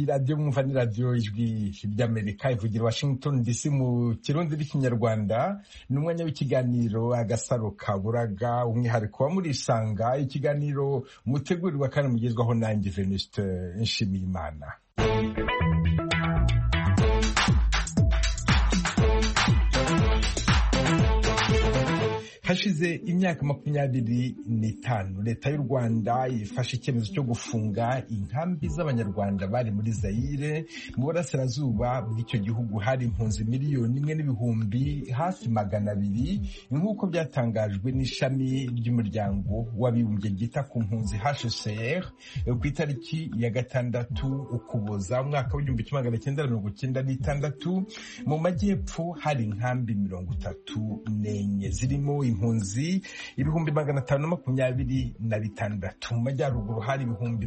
radiyo mwumva ni radiyo ijwi ry'Amerika ivugira Washington DC mu kirundi n'ikinyarwanda. Ni umwanya w'ikiganiro Agasaro Kaburaga, umwihariko wa Murisanga, ikiganiro mutegurirwa kandi mugezwaho nanjye Venuste Nshimiyimana. Hashize imyaka 25 leta y'u Rwanda ifashe icyemezo cyo gufunga inkambi z'abanyarwanda bari muri Zaire. Mu burasirazuba bw'icyo gihugu hari impunzi 1,000,000 hafi 200, nk'uko byatangajwe n'ishami ry'umuryango w'abibumbye ryita ku mpunzi HCR ku itariki ya 6 Ukuboza umwaka w'1996. Mu majyepfo hari inkambi 34 zirimo impunzi 526. Mu majyaruguru hari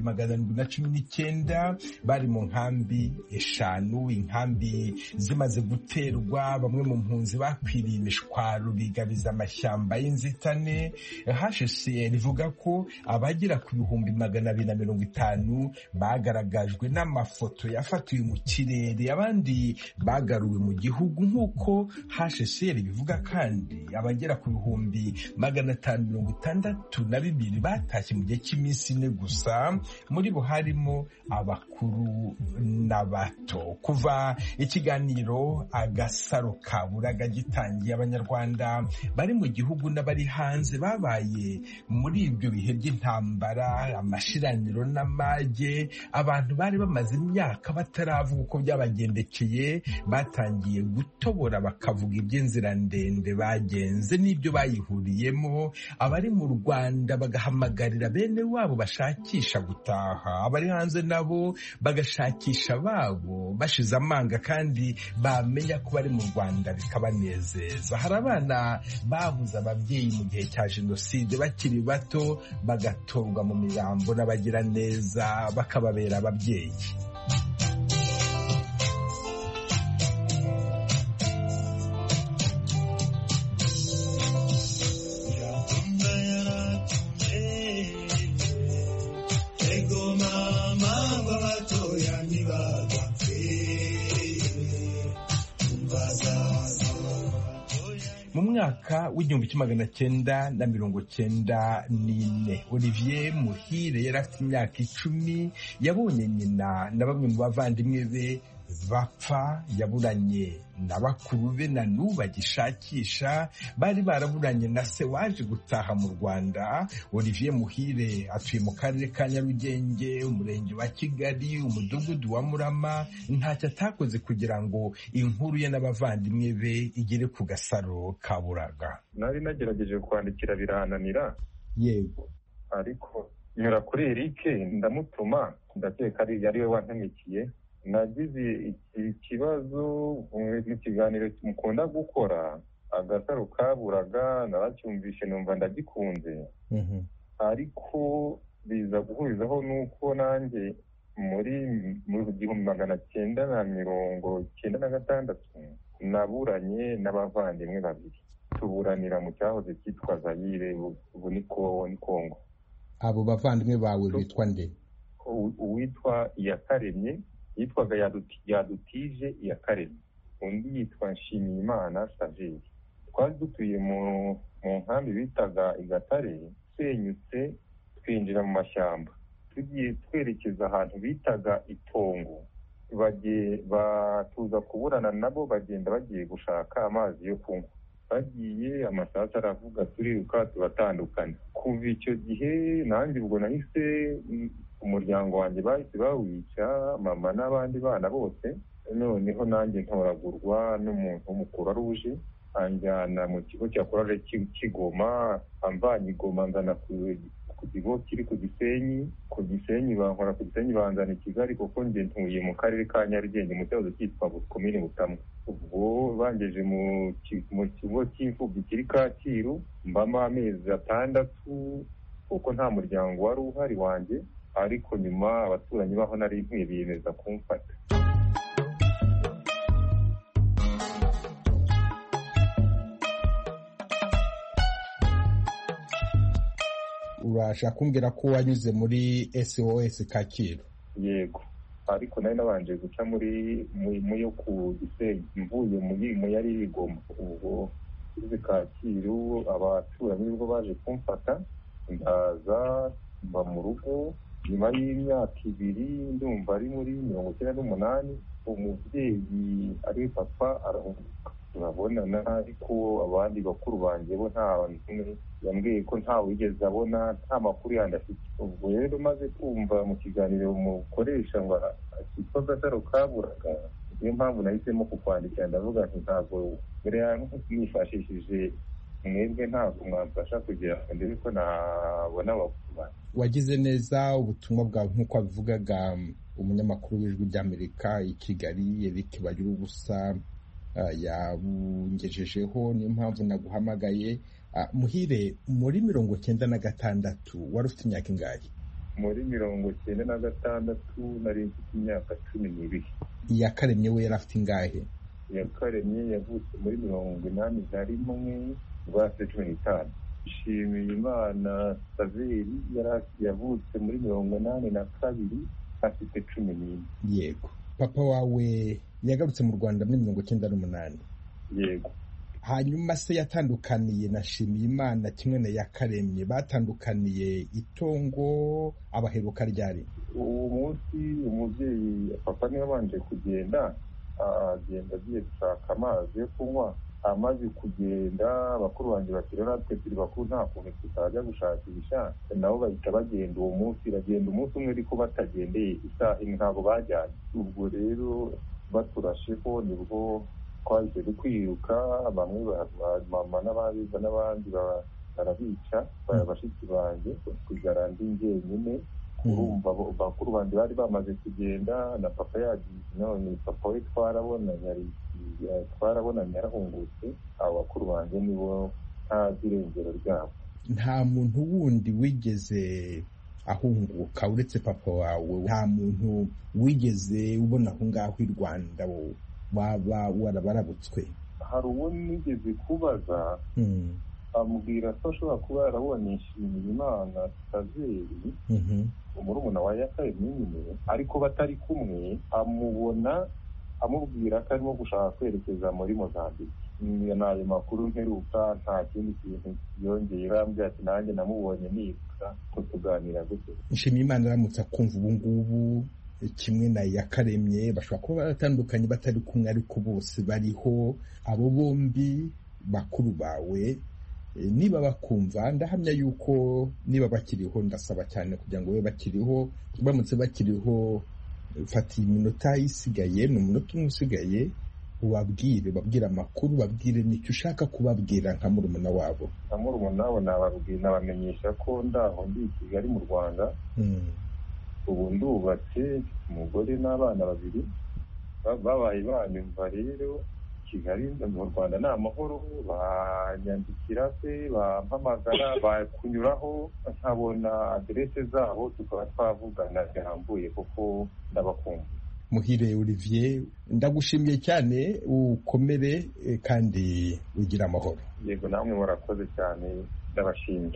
719 bari mu nkambi 5. Inkambi zimaze guterwa, bamwe mu mpunzi bakwiriye imishwaro bigabiza amashyamba y'inzitane. HCR ivuga ko abagera ku 250 bagaragajwe n'amafoto yafatiwe mu kirere, abandi bagaruwe mu gihugu. Nk'uko HCR bivuga kandi abagera ku 562 batashye mu gihe cy'iminsi 4 gusa, muri bo harimo abakuru n'abato. Kuva ikiganiro Agasaro Kaburaga gitangiye, abanyarwanda bari mu gihugu n'abari hanze babaye muri ibyo bihe by'intambara, amashiraniro n'amage. Abantu bari bamaze imyaka bataravuga uko byabagendekeye, batangiye gutobora bakavuga iby'inzira ndende bagenze n'ibyo bayihuriyemo. Abari mu Rwanda bagahamagarira bene wabo bashakisha gutaha, abari hanze nabo bagashakisha babo bashize amanga, kandi bamenya ko bari mu Rwanda bikabanezeza. Hari abana babuze ababyeyi mu gihe cya Jenoside bakiri bato, bagatorwa mu mirambo n'abagira neza bakababera ababyeyi. Mu mwaka w'1994, Olivier Muhire yari afite imyaka 10. Yabonye nyina na bamwe mu bavandimwe be bapfa. Yaburanye na bakuru be na n'ubu bagishakisha. Bari baraburanye na se waje gutaha mu Rwanda. Olivier Muhire atuye mu karere ka Nyarugenge, umurenge wa Kigali, umudugudu wa Murama. Ntacyo atakoze kugira ngo inkuru ye n'abavandimwe be igere ku Gasaro Kaburaga. Nari nagerageje kwandikira birananira, yego, ariko nyura kuri Eric ndamutuma, ndakeka ari yari we wantamikiye. Nagize ikibazo mu kiganiro mukunda gukora Agasaro Kaburaga, naracyumvishe numva ndagikunze. Ariko biza guhurizaho nuko nanjye muri 1996 naburanye n'abavandimwe babiri. Tuburanira mu cyahoze cyitwa Zaire, ubu ni Kongo. Abo bavandimwe bawe bitwa nde? Uwitwa Iyakaremye yitwaga Yadutije Iyakaremye, undi yitwa Nshimiyimana Saveri. Twari dutuye mu nkambi bitaga Igatare. Senyutse twinjira mu mashyamba, tugiye twerekeza ahantu bitaga Itongo. Batuza kuburana nabo, bagenda bagiye gushaka amazi yo kunywa. Bagiye amasasu aravuga, turiruka turatandukana. Kuva icyo gihe nanjye ubwo nahise umuryango wanjye bahise bawica, mama n'abandi bana bose. Noneho nanjye ntoragurwa n'umuntu w'umukuru ruje, anjyana mu kigo cya Korale Kigoma. Amvanye i Goma nzana ku kigo kiri ku Gisenyi. Ku Gisenyi bankora ku Gisenyi banzana i Kigali, kuko njye ntuye mu karere ka Nyarugenge mu cyahoze cyitwa Komine Butamwa. Ubwo bangeje mu kigo cy'imfubyi kiri Kacyiru, mbamo amezi 6 kuko nta muryango wari uhari wanjye. Ariko nyuma abaturanyi baho nari nkwiye biyemeza kumfata. Urashaka kumbwira ko wanyuze muri SOS Kacyiru? Yego. ariko nari nabanje guca mu yo ku Gisenyi mvuye mu yari Igoma. ubwo izi Kacyiru abaturanyi nibwo baje kumfata ndaza mba mu rugo. Nyuma y'imyaka 2 ndumva ari muri 1998 umubyeyi ari papa arahunguka turabonana, ariko abandi bakuru banjye bo nta n'umwe yambwiye ko ntawe wigeze abona, nta makuru yandi afite. ubwo rero maze kumva mu kiganiro mukoresha ngo kitwa Agasaro Kaburaga, niyo mpamvu nahisemo kukwandikira ndavuga nti ntabwo mbere nifashishije mwebwe ntabwo mwamfasha kugira ngo ndebe ko nabona abakuru banjye. Wagize neza ubutumwa bwawe nk'uko wabivugaga umunyamakuru w'Ijwi ry'Amerika i Kigali Eric Bagiruwubusa yabungejejeho, niyo mpamvu naguhamagaye. Muhire, muri 1996 wari ufite imyaka ingahe? Muri 1996 nari mfite imyaka 12. Iyakaremye we yari afite ingahe? Iyakaremye yavutse muri 1981 rwase 15. Nshimiyimana Saveri yavutse muri 1982 afite 14. Yego. Papa wawe yagarutse mu Rwanda muri 1998? Yego. Hanyuma se yatandukaniye na Nshimiyimana kimwe na Yakaremye, batandukaniye itongo abaheruka ryari? Uwo munsi umubyeyi papa niwe abanje kugenda, agenda agiye gushaka amazi yo kunywa. Amaze kugenda bakuru banjye bati rero natwe turi bakuru nta kuntu tutajya gushakisha, nabo bahita bagenda uwo munsi. Bagenda umunsi umwe ariko batagendeye isaha imwe, ntabwo bajyanye. ubwo rero baturasheho nibwo twahise kwiruka, bamwe mama n'abandi barabica bashiki banjye kugira ndi njyenyine. urumva bakuru banjye bari bamaze kugenda na papa yagiye, none papa we twarabonanye yarahungutse. abo bakuru banjye nibo ntazi irengero ryabo. Nta muntu wundi wigeze ahunguka uretse papa wawe? Nta muntu wigeze ubona aho ngaho i Rwanda waba warabarabutswe? Hari uwo nigeze kubaza amubwira ko ashobora kuba yarabonye Nshimiyimana Saveri umurumuna wa Yakaremye nyine, ariko batari kumwe. Amubona amubwira ko arimo gushaka kwerekeza muri Mozambique. N'ayo makuru mperuka, nta kindi kintu yongeye. Arambwira ati nanjye namubonye nibuka ko tuganira gute. Nshimiyimana aramutse akumva ubu ngubu kimwe na Yakaremye bashobora kuba baratandukanye batari kumwe, ariko bose bariho. Abo bombi bakuru bawe niba bakumva, ndahamya yuko niba bakiriho, ndasaba cyane kugira ngo babe bakiriho. Bamutse bakiriho, fata iminota isigaye, ni umunota umwe usigaye, babwire amakuru, babwire n'icyo ushaka kubabwira nka murumuna wabo. Nka murumuna wabo nabamenyesha ko ndaho ndi i Kigali mu Rwanda. ubu ndubatse, umugore n'abana 2 babaye banyumva. rero Kigali mu Rwanda ni amahoro, banyandikira se, bampamagara, bakunyuraho nkabona aderese zabo, tukaba twavugana birambuye kuko ndabakunda. Muhire Olivier, ndagushimiye cyane, ukomere kandi ugira amahoro. Yego, namwe murakoze cyane, ndabashimye.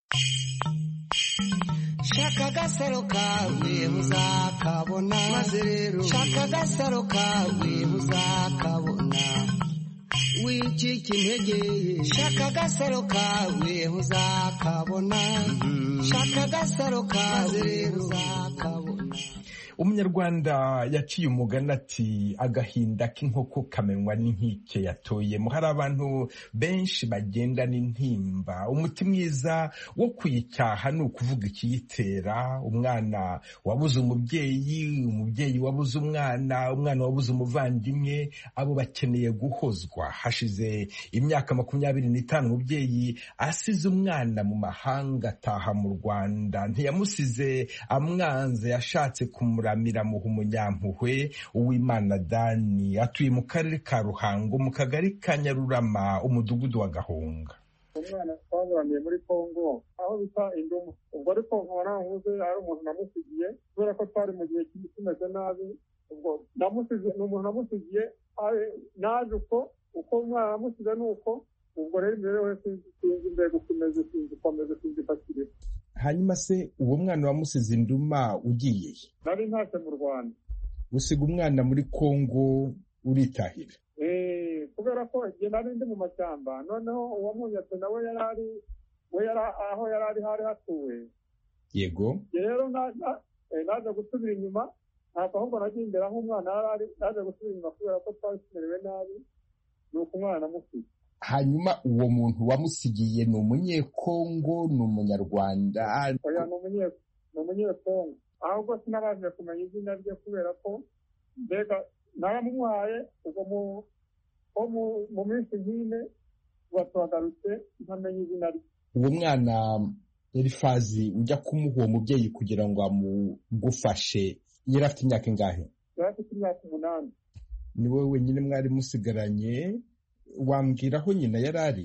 Shaka agasaro kawe uzakabona, maze rero shaka agasaro kawe uzakabona, wicika intege. Shaka agasaro kawe uzakabona, shaka agasaro kawe uzakabona. Umunyarwanda yaciye umugani ati agahinda k'inkoko kamenywa n'inkike yatoyemo. Hari abantu benshi bagenda n'intimba. Umuti mwiza wo kuyicyaha ni ukuvuga ikiyitera. Umwana wabuze umubyeyi, umubyeyi wabuze umwana, umwana wabuze umuvandimwe, abo bakeneye guhozwa. Hashize imyaka 25 umubyeyi asize umwana mu mahanga, ataha mu Rwanda. Ntiyamusize amwanze, yashatse kumura muha umunyampuhwe. Uwimana Dani atuye mu karere ka Ruhango, mu kagari ka Nyarurama, umudugudu wa Gahunga. Umwana twaburaniye muri Kongo aho bita Indumu. Ubwo ariko nkora nkuze ari umuntu namusigiye, kubera ko twari mu gihe kimeze nabi. Ubwo namusigiye, n'umuntu namusigiye, naje uko umwana namusize nuko. Ubwo rero imbere we sinzi mbega ukomeze bakiriho. Hanyuma se uwo mwana wamusize Induma ugiye? Nari ntashye mu Rwanda. usiga umwana muri Kongo uritahira. Kubera ko igihe nari ndi mu mashyamba, noneho uwamunyatse nawe yari aho yari hari hatuwe. Yego. Rero naje gusubira inyuma, ntabwo ahubwo nagiye imbere aho umwana yari naje gusubira inyuma kubera ko twari tumerewe nabi, nuko umwana namusize. Hanyuma uwo muntu wamusigiye ni umunyekongo, ni umunyarwanda? Oya, ni umunyekongo. Ahubwo sinabashije kumenya izina rye kubera ko mbega naramuhaye ubwo mu minsi nk'ine batuhagarutse ntamenya izina rye. Uwo mwana Elifazi ujya kumuha uwo mubyeyi kugira ngo amugufashe yari afite imyaka ingahe? Yari afite imyaka 8. Ni wowe wenyine mwari musigaranye? Wambwira aho nyina yari ari?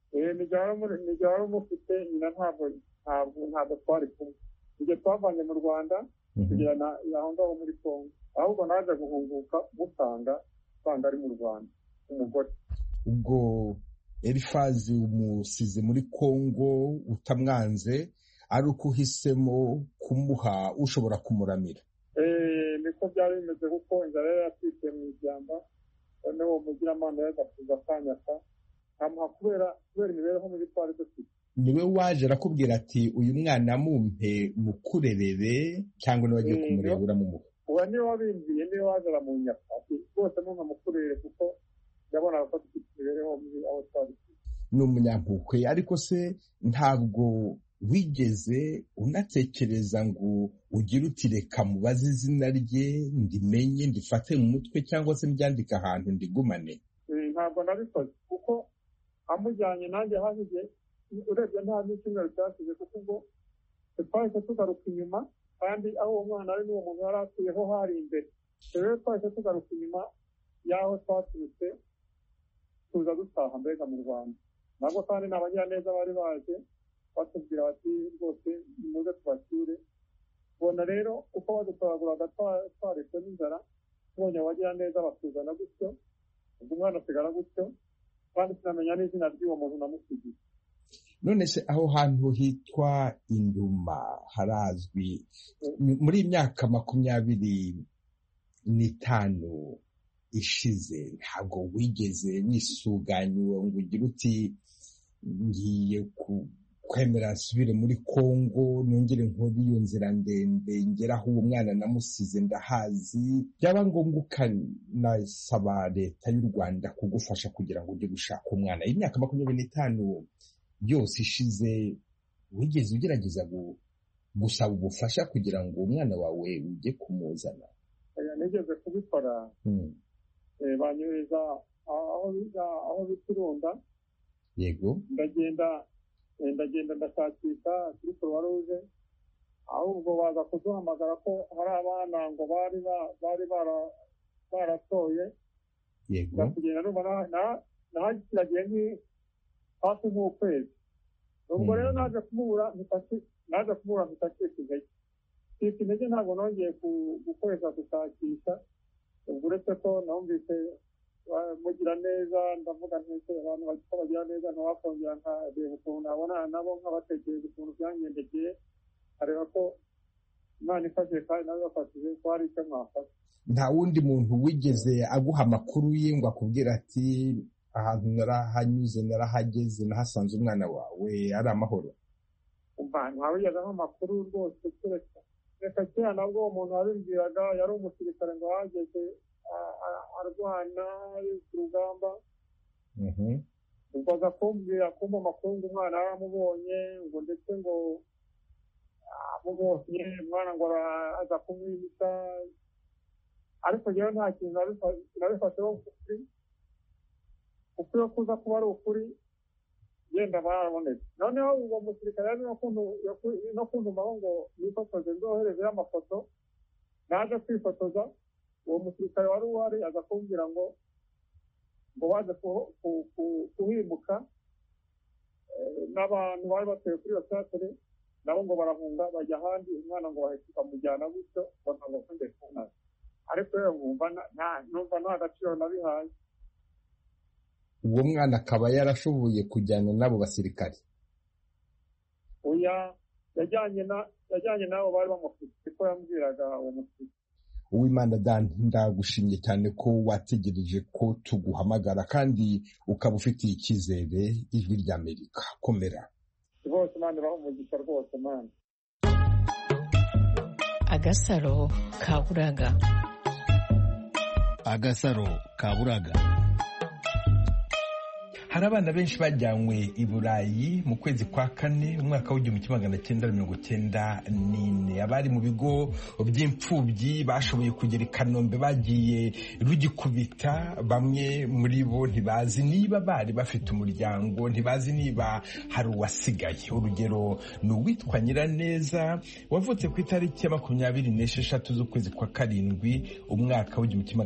Nijya mufite nyina ntabwo twari kumwe. Igihe twavanye mu Rwanda kugira aho ngaho muri Kongo, ahubwo naje guhunguka musanga ari mu Rwanda umugore. Ubwo Elifazi umusize muri Kongo utamwanze, ari uko uhisemo kumuha ushobora kumuramira? Niko byari bimeze kuko inzara yari yatwitse mu ishyamba, noneho umugiramana yagakuza akanyaka amuha kubera imibereho mibi twari dufite. Niwe waje arakubwira ati uyu mwana mumpe mukurerere, cyangwa niwe agiye kumureba uramumuha? Uwo niwe wabimbiye, niwe waje aramunyaka ati rwose ntukamukurere kuko yabonaga ko dufite imibereho mibi aho twari. Ni umunyampuhwe, ariko se ntabwo wigeze unatekereza ngo ugire uti reka mubaze izina rye ndimenye ndifate mu mutwe cyangwa se ndyandike ahantu ndigumane? Ntabwo nabikoze kuko amujyanye nanjye hahije, urebye nta n'icyumweru cyasize kuko ubwo twahise tugaruka inyuma, kandi aho uwo mwana ari n'uwo muntu yari atuyeho hari imbere. Rero twahise tugaruka inyuma y'aho twaturutse tuza dutaha mbega mu Rwanda. Ntabwo kandi n'abanyaneza bari baje batubwira bati rwose nimuze tubashyire. Ubona rero uko badutoraguraga twaretse n'inzara, tubonye abagiraneza batuzana gutyo, ubwo umwana asigara gutyo, kandi sinamenya n'izina ry'uwo muntu namusigiye. None se aho hantu hitwa Induma harazwi? Muri imyaka 25 ishize ntabwo wigeze wisuganya ngo ugire uti ngiye kwemera nsubire muri Kongo nongere nkore iyo nzira ndende ngera aho uwo mwana namusize ndahazi? Byaba ngombwa ukanasaba leta y'u Rwanda kugufasha kugira ngo ujye gushaka umwana. Imyaka 25 yose ishize, wigeze ugerageza gusaba ubufasha kugira ngo umwana wawe ujye kumuzana? Nigeze kubikora. Banyureza aho biturunda. Yego. Ndagenda ndashakisha kuri Croix Rouge, ahubwo baza kuduhamagara ko hari abana ngo bari baratoye. Yego. Ndakugenda numva nahagiragiye hafi nk'ukwezi. Ubwo rero naje kumubura mpitacika intege, ntabwo nongeye gukoresha gushakisha. Ubwo uretse ko numvise mugira neza, ndavuga ntese abantu bagira neza ntawakongera nkareba ukuntu nabonana nabo nkabatekereza ukuntu byangendekeye, areba ko Imana ifashije kandi nawe bafashije ko hari icyo mwafasha. Nta wundi muntu wigeze aguha amakuru ye ngo akubwira ati ahantu narahanyuze narahageze nahasanze umwana wawe ari amahoro? Ntawigeze aho amakuru rwose, reka kera nabwo uwo muntu wabimbwiraga yari umusirikare ngo ahageze arwana ari ku rugamba. Ubwo aza kumva amakuru ngo umwana yaramubonye, ngo ndetse ngo amubonye umwana ngo aza kumwita, ariko njyewe nta kintu nabifasheho ukuri yo kuza kuba ari ukuri, yenda barabonetse. Noneho uwo musirikare yari no kuntumaho ngo nifotoze nzoherezeho amafoto. Naje kwifotoza, uwo musirikare wari uhari aza kumbwira ngo baje kuhimuka n'abantu bari batuye kuri iyo teatire, nabo ngo barahunga bajya ahandi, umwana ngo bahita bamujyana gutyo ngo ntabwo kongeye kubona. Ariko rero numva nta gaciro nabihaye. Uwo mwana akaba yarashoboye kujyana n'abo basirikare? Oya, yajyanye n'abo bari bamufite, ko yambwiraga uwo musirikare. Uwimana Dan, ndagushimye cyane ko wategereje ko tuguhamagara kandi ukaba ufitiye icyizere ijwi ry'Amerika. Komera rwose, Imana ibahe umugisha rwose Mana. Agasaro kaburaga. Agasaro kaburaga. Hari abana benshi bajyanywe i Burayi mu kwezi kwa kane umwaka w'1994. Abari mu bigo by'imfubyi bashoboye kugera i Kanombe bagiye rugikubita. Bamwe muri bo ntibazi niba bari bafite umuryango, ntibazi niba hari uwasigaye. Urugero ni uwitwa Nyiraneza wavutse ku itariki ya 26 z'ukwezi kwa karindwi umwaka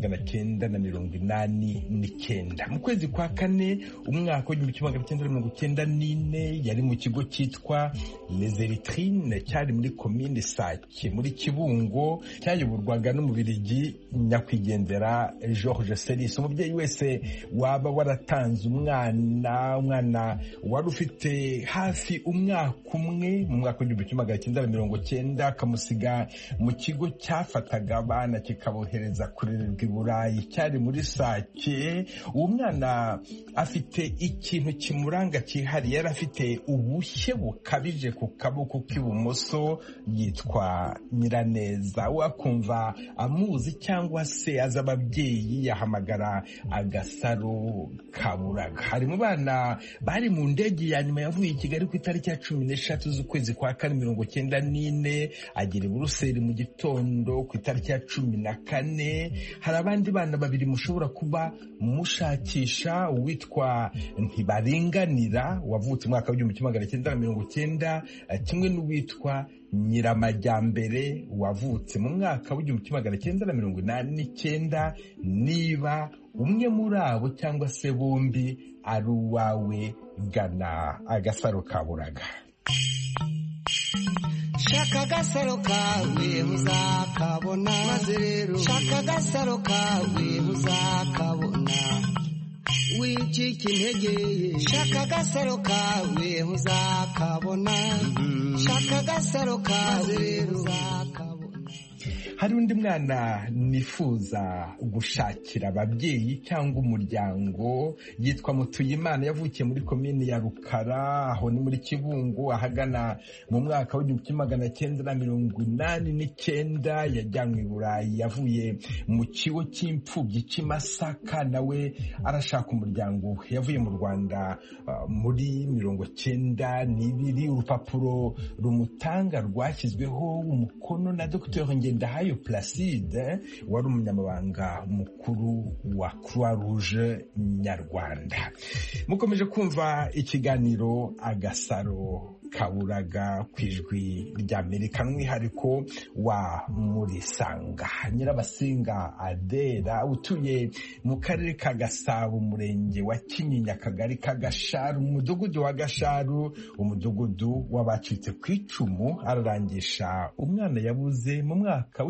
w'1989. Mu kwezi kwa kane umwaka w'1994 yari mu kigo cyitwa Les Eritrines cyari muri komine Sake muri Kibungo, cyayoborwaga n'Umubiligi nyakwigendera George Selis. Umubyeyi wese waba waratanze umwana wari ufite hafi umwaka umwe mu mwaka w'1990 akamusiga mu kigo cyafataga abana kikabohereza kurererwa i Burayi cyari muri Sake. Uwo mwana afite ikintu kimuranga cyihariye, yari afite ubushye bukabije ku kaboko k'ibumoso, yitwa Nyiraneza. Wakumva amuzi cyangwa se azi ababyeyi yahamagara Agasaro kaburaga. Hari mu bana bari mu ndege ya nyuma yavuye i Kigali ku itariki ya 13 z'ukwezi kwa kane 1994 agera i Buruseli mu gitondo ku itariki ya 14. Hari abandi bana babiri mushobora kuba mushakisha, uwitwa Ntibaringanira wavutse umwaka w'1990 kimwe n'uwitwa Nyiramajyambere wavutse mu mwaka w'1989. Niba umwe muri abo cyangwa se bombi ari uwawe, gana Agasaro kaburaga. Shaka agasaro kawe uzakabona, maze rero shaka agasaro kawe uzakabona. Wicika intege, shaka agasaro kawe uzakabona. Shaka agasaro kawe uzakabona. Hari undi mwana nifuza gushakira ababyeyi cyangwa umuryango, yitwa Mutuyimana, yavukiye muri komini ya Rukara, aho ni muri Kibungo, ahagana mu mwaka w'1989. Yajyanywe i Burayi, yavuye mu kigo cy'imfubyi cy'i Masaka, nawe arashaka umuryango we. Yavuye mu Rwanda muri 1992. Urupapuro rumutanga rwashyizweho umukono na Dr. Ngendahayo Placide, wari umunyamabanga mukuru wa Croix Rouge Nyarwanda. Mukomeje kumva ikiganiro Agasaro kaburaga ku ijwi ry'Amerika, n'umwihariko wa Murisanga. Nyirabasinga Adera utuye mu karere ka Gasabo, umurenge wa Kinyinya, akagari ka Gasharu, umudugudu wa Gasharu, umudugudu w'abacitse ku icumu, ararangisha umwana yabuze mu mwaka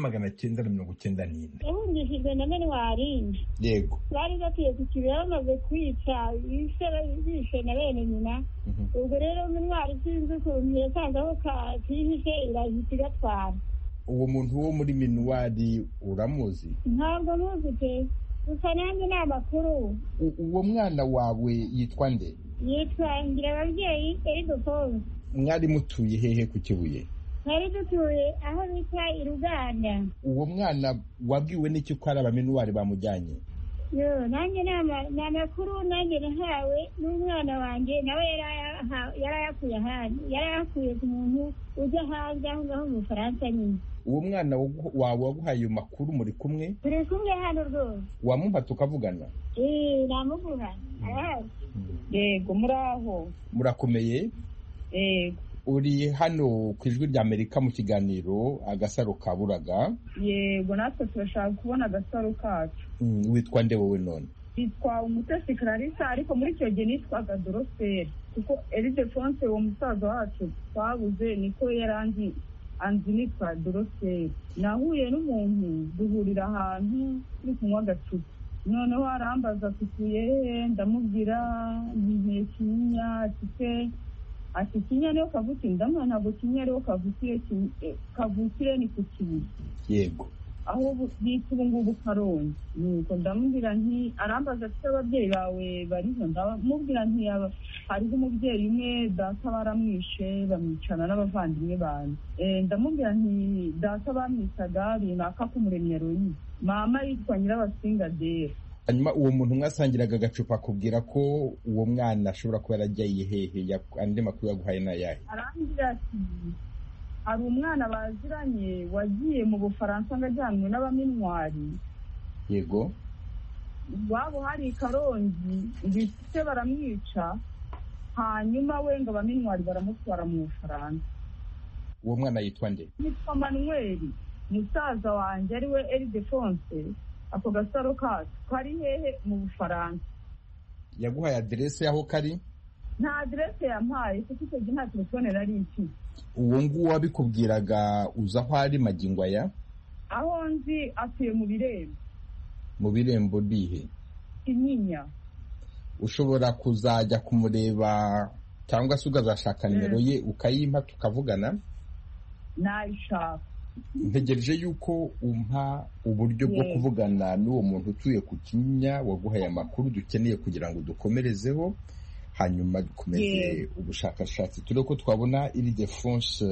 w'1994. Yahungishijwe na Menwari. Yego. Bari batuye ku kibaya bamaze kwica bishe na bene nyina. Ubwo rero Menwari sinzi ukuntu yasanze aho kihishe irahita igatwara. Uwo muntu wo muri Menwari uramuzi? Ntabwo muzi pe, gusa nanjye ni amakuru. Uwo mwana wawe yitwa nde? Yitwa Ngirababyeyi Ildefonse. Mwari mutuye hehe ku Kibuye? Twari dutuye aho bita i Ruganda. Uwo mwana wabwiwe n'iki ko ari abamenuwari bamujyanye? Nanjye ni amakuru nanjye nahawe n'umwana wanjye, nawe yarayakuye ahandi, yarayakuye ku muntu ujya hanze aho ngaho mu Bufaransa nyine. Uwo mwana wawe waguhaye ayo makuru muri kumwe? Turi kumwe hano rwose. Wamuha tukavugana? Namuguha arahazi. Yego, muraho? Murakomeye? Yego. Uri hano ku ijwi ry'Amerika mu kiganiro Agasaro kaburaga? Yego, natwe turashaka kubona agasaro kacu. Witwa nde wowe none? Yitwa Umutesi Clarissa, ariko muri icyo gihe nitwaga Doroseri, kuko Ildefonse uwo musaza wacu twabuze niko yaranzi anzi nitwa Doroseri. Nahuye n'umuntu duhurira ahantu turi kunywa agacupa, noneho arambaza tutuye, ndamubwira ntiye Kinyinya, ati Kinyinya niyo kavukire, ndamubwira ntabwo Kinyinya ariho kavukire ni ku Kibuye. Yego. aho bita ubu ngubu Karongi. Nuko ndamubwira nti, arambaza ati ababyeyi bawe bariho? Ndamubwira nti hariho umubyeyi umwe data baramwishe bamwicana n'abavandimwe banjye. Ndamubwira nti data bamwicaga runaka k'Umuremyi Eloise, mama yitwa Nyirabasingadera. hanyuma uwo muntu mwasangiraga agacupa akubwira ko uwo mwana ashobora kuba yaragiye hehe? andi makuru yaguhaye n'ayahe? Arambwira ati hari umwana baziranye wagiye mu Bufaransa ngo ajyanwe n'abaminwari. Yego. Iwabo hari Karongi, ndetse baramwica, hanyuma we ngo abaminwari baramutwara mu Bufaransa. Uwo mwana yitwa nde? Yitwa Manuel, musaza wanjye ari we Ildefonse. Ako gasaro kacu kari hehe? Mu Bufaransa. Yaguhaye aderese y'aho kari? Nta aderese yampaye kuko icyo gihe nta telefone nari mfite. Uwo nguwo wabikubwiraga uza aho ari magingo aya? Aho nzi atuye mu Birembo. Mu Birembo bihe? Kinyinya. Ushobora kuzajya kumureba cyangwa se ukazashaka nimero ye ukayimpa tukavugana? Nayishaka. Ntegereje yuko umpa uburyo bwo kuvugana n'uwo muntu utuye ku Kinyinya waguhaye amakuru dukeneye kugira ngo dukomerezeho, hanyuma dukomeze ubushakashatsi turebe ko twabona Ildefonse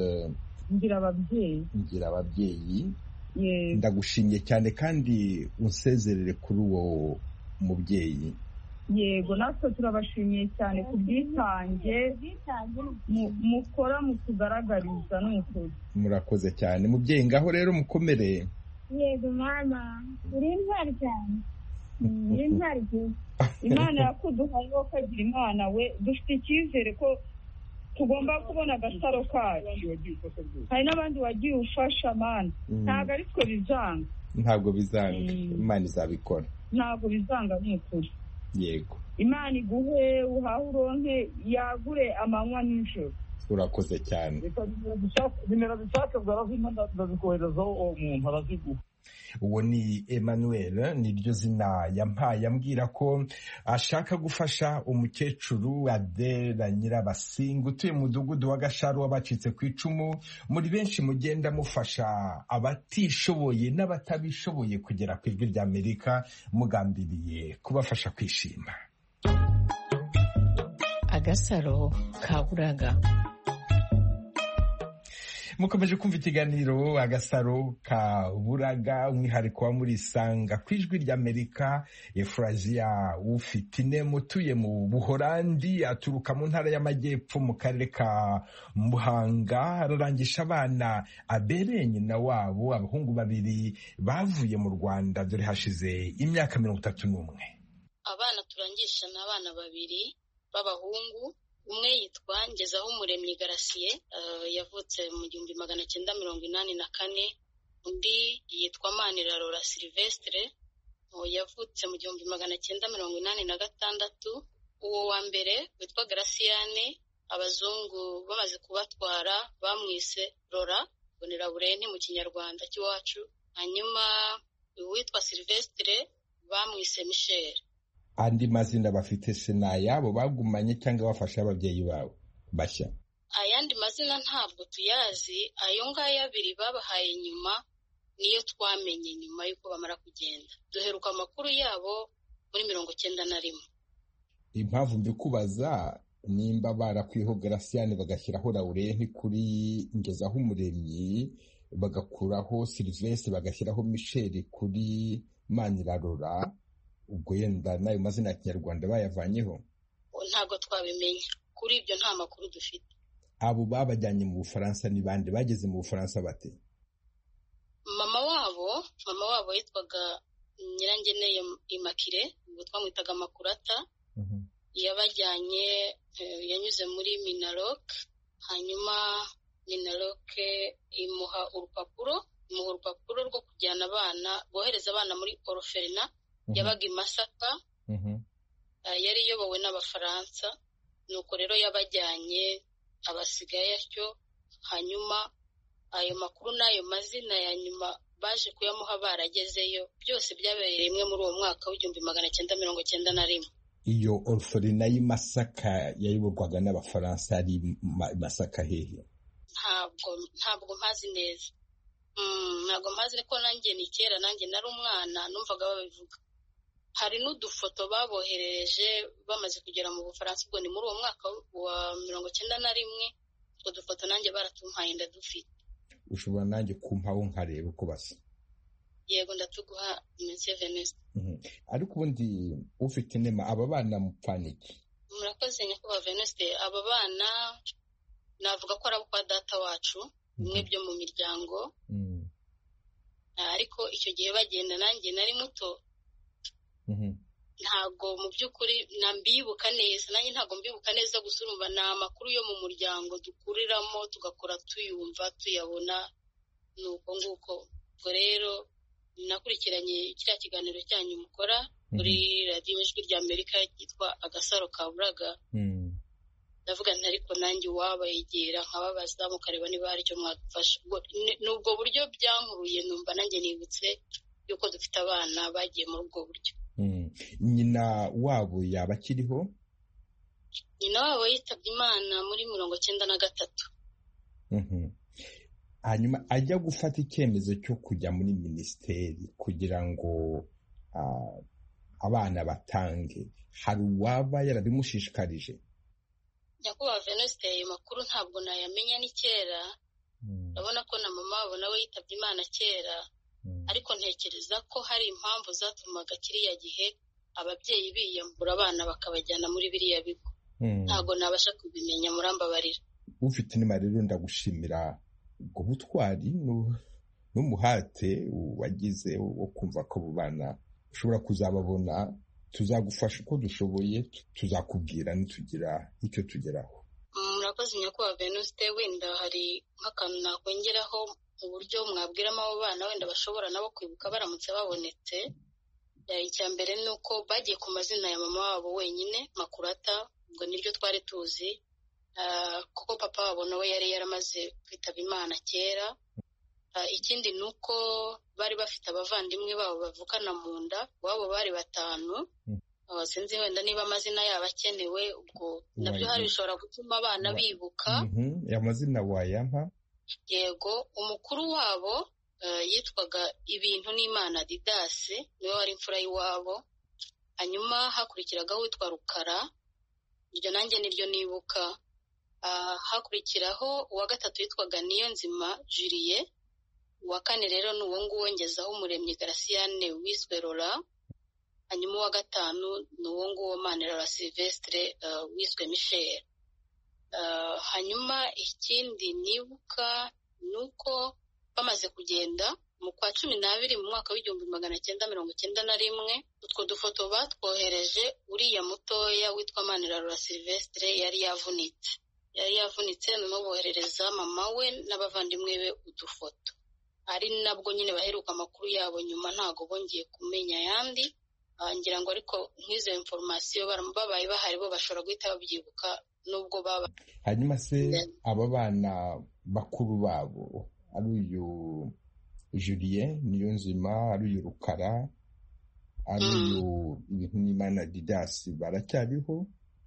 Ngirababyeyi. Ndagushimye cyane kandi unsezerere kuri uwo mubyeyi. Yego, natwe turabashimiye cyane ku bwitange mukora mutugaragariza. N'ukuri murakoze cyane mubyeyi. Ngaho rero mukomere. Yego mama, uri intwari cyane. Uri intwari cyane. Imana yakuduhaye wo kagira Imana we, dufite icyizere ko tugomba kubona agasaro kacu. Hari n'abandi wagiye ufasha mana, ntabwo ari twe bizanga. Ntabwo bizanga, Imana izabikora. Ntabwo bizanga n'ukuri. Yego. Imana iguhe uhahe uronke yagure amanywa n'ijoro. Urakoze cyane. Nimero zishaka bwarazima ndazikoherezaho uwo muntu araziguha. Uwo ni Emmanuel, niryo zina yampaye ambwira ko ashaka gufasha umukecuru Adela Nyirabasinga utuye mu mudugudu wa Gasharu wabacitse ku icumu. Muri benshi mugenda mufasha abatishoboye n'abatabishoboye kugera ku Ijwi ry'Amerika mugambiriye kubafasha kwishima. Agasaro kaburaga. Mukomeje kumva ikiganiro Agasaro kaburaga, umwihariko wa Murisanga ku Ijwi ry'Amerika. Efrazia Ufitine mutuye mu Buholandi aturuka mu ntara y'Amajyepfo mu karere ka Muhanga, ararangisha abana abereye nyina wabo, abahungu babiri bavuye mu Rwanda dore hashize imyaka 31. Abana turangisha n'abana babiri b'abahungu. Umwe yitwa Ngezahumuremyi Garasiye, yavutse mu 1984. Undi yitwa Manirarora Silvestre, yavutse mu 1986. Uwo wa mbere witwa Garasiyane, abazungu bamaze kubatwara bamwise Rora, Boneraburenti mu kinyarwanda cy'iwacu. Hanyuma uwitwa Silvestre bamwise Michel. Andi mazina bafite sinayabo bagumanye cyangwa bafasha ababyeyi babo bashya? Ayandi mazina ntabwo tuyazi, ayo ngayo abiri babahaye nyuma niyo twamenye nyuma yuko bamara kugenda. Duheruka amakuru yabo muri 91. Impamvu mbikubaza nimba barakwiho Garasiyane bagashyiraho Laurenti kuri Ngezahumuremyi, bagakuraho Silvestre bagashyiraho Michel kuri Manirarora, ubwo yenda nayo mazina ya Kinyarwanda bayavanyeho? Ntabwo twabimenya, kuri ibyo nta makuru dufite. Abo babajyanye mu Bufaransa ni bande? Bageze mu Bufaransa bate? Mama wabo yitwaga Nyirangeneye Immaculée, ubwo twamwitaga Makurata. Yabajyanye, yanyuze muri Minaloc, hanyuma Minaloc imuha urupapuro rwo kujyana abana, bohereza abana muri Orphelinat yabaga i Masaka. Yari iyobowe n'Abafaransa, nuko rero yabajyanye abasigaye atyo. Hanyuma ayo makuru n'ayo mazina ya nyuma baje kuyamuha baragezeyo, byose byabereye rimwe muri uwo mwaka w'1991. Iyo Orphelinat y'i Masaka yayoborwaga n'Abafaransa, ari Masaka hehe? Ntabwo mpazi neza. ntabwo mpazi ko nanjye ni kera nanjye nari umwana numvaga babivuga. Hari n'udufoto baboherereje bamaze kugera mu Bufaransa, ubwo ni muri uwo mwaka wa 1991. Utwo dufoto nanjye baratumpaye ndadufite. Ushobora nanjye kumpaho nkareba uko basa? Yego ndatuguha Monsieur Venuste. Ariko ubundi ufite inema aba bana mupfaniki? Murakoze nyakubahwa Venuste. Aba bana navuga ko ari abo kwa data wacu, bimwe byo mu miryango. Ariko icyo gihe bagenda nanjye nari muto, ntabwo mu by'ukuri nambibuka neza, nanjye ntabwo mbibuka neza, gusa urumva ni amakuru yo mu muryango dukuriramo tugakora tuyumva tuyabona, ni uko nguko. Ubwo rero nakurikiranye kiriya kiganiro cyanyu mukora kuri radiyo Ijwi rya Amerika cyitwa Agasaro Kaburaga. Ndavuga nti ariko nanjye wabayegera nkababaza mukareba niba hari icyo mwadufasha. N'ubwo buryo byankuruye numva nanjye nibutse yuko dufite abana bagiye muri ubwo buryo. Nyina wabo yaba akiriho? Nyina wabo yitabye Imana muri 1993. Hanyuma ajya gufata icyemezo cyo kujya muri minisiteri kugira ngo abana batange, hari uwaba yarabimushishikarije? Nyakubahwa Venuste, ayo makuru ntabwo nayamenya ni kera. Urabona ko na mama wabo nawe yitabye Imana kera, ariko ntekereza ko hari impamvu zatumaga kiriya gihe ababyeyi biyambura abana bakabajyana muri biriya bigo. Ntabwo nabasha kubimenya, murambabarira. Ufite inema rero ndagushimira ubwo butwari n'umuhate wagize wo kumva ko abo bana ushobora kuzababona. Tuzagufasha uko dushoboye, tuzakubwira nitugira icyo tugeraho. Murakoze nyakubahwa Venuste. Wenda hari nk'akantu nakongeraho mu buryo mwabwiramo abo bana wenda bashobora nabo kwibuka baramutse babonetse. Icya mbere ni uko bagiye ku mazina ya mama wabo wenyine, Makurata, ubwo niryo twari tuzi, kuko papa wabo nawe yari yaramaze kwitaba Imana kera. Ikindi ni uko bari bafite abavandimwe babo bavukana mu nda, wabo bari 5. Sinzi wenda niba amazina yabo akenewe, ubwo nabyo hari bishobora gutuma abana bibuka. Amazina wayampa? Yego, umukuru wabo yitwaga Ibintu n'Imana Didasi, niwe wari imfura y'iwabo. Hanyuma hakurikiragaho witwa Rukara, iryo nanjye niryo nibuka. Hakurikiraho uwa 3 witwaga Niyonzima Julie. Uwa 4 rero ni uwo nguwo ngezaho Umuremyi Graciane wiswe Lola. Hanyuma uwa 5 ni uwo nguwo Manirarora Sylvestre wiswe Michel. Hanyuma ikindi nibuka nuko bamaze kugenda mu kwa 12 mu mwaka w'1991, utwo dufoto batwohereje uriya mutoya witwa Manirarora Sylvestre yari yavunitse no boherereza mama we n'abavandimwe be udufoto. Ari nabwo nyine baheruka amakuru yabo nyuma, ntago bongeye kumenya yandi. Ngira ngo ariko nk'izo information babaye bahari bo bashobora guhita babyibuka nubwo baba. Hanyuma se aba bana bakuru babo, ari uyu Julien Niyonzima, ari uyu Rukara, ari uyu Ibintu n'Imana Didasi, baracyariho?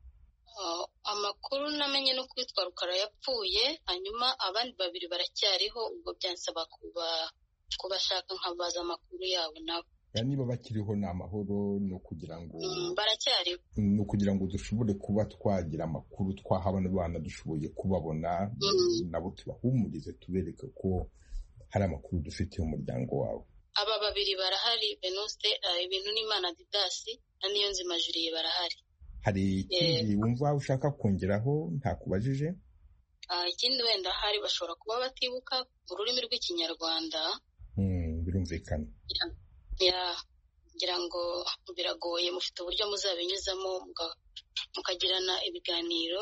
Amakuru namenye no kwitwa Rukara yapfuye, hanyuma abandi 2 baracyariho. Ubwo byansaba kubashaka nkabaza amakuru yabo nabo. Niba bakiriho ni amahoro, ni ukugira ngo baracyariho, ni ukugira ngo dushobore kuba twagira amakuru twahabona abana dushoboye kubabona, nabo tubahumurize tubereke ko hari amakuru dufitiye umuryango wawe. Aba 2 barahari Venuste, Ibintu n'Imana Didasi na Niyonzima Julie barahari. Hari ikindi wumva ushaka kongeraho ntakubajije? Ikindi wenda hari bashobora kuba batibuka ururimi rw'Ikinyarwanda. Birumvikana. Ngira ngo biragoye, mufite uburyo muzabinyuzamo mukagirana ibiganiro.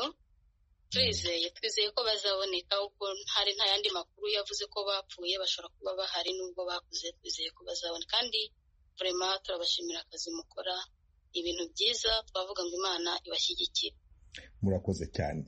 Twizeye ko bazaboneka, ubwo hari nta yandi makuru yavuze ko bapfuye, bashobora kuba bahari nubwo bakuze. Twizeye ko bazaboneka, kandi vraiment turabashimira akazi mukora, ibintu byiza, twavuga ngo Imana ibashyigikire. Murakoze cyane.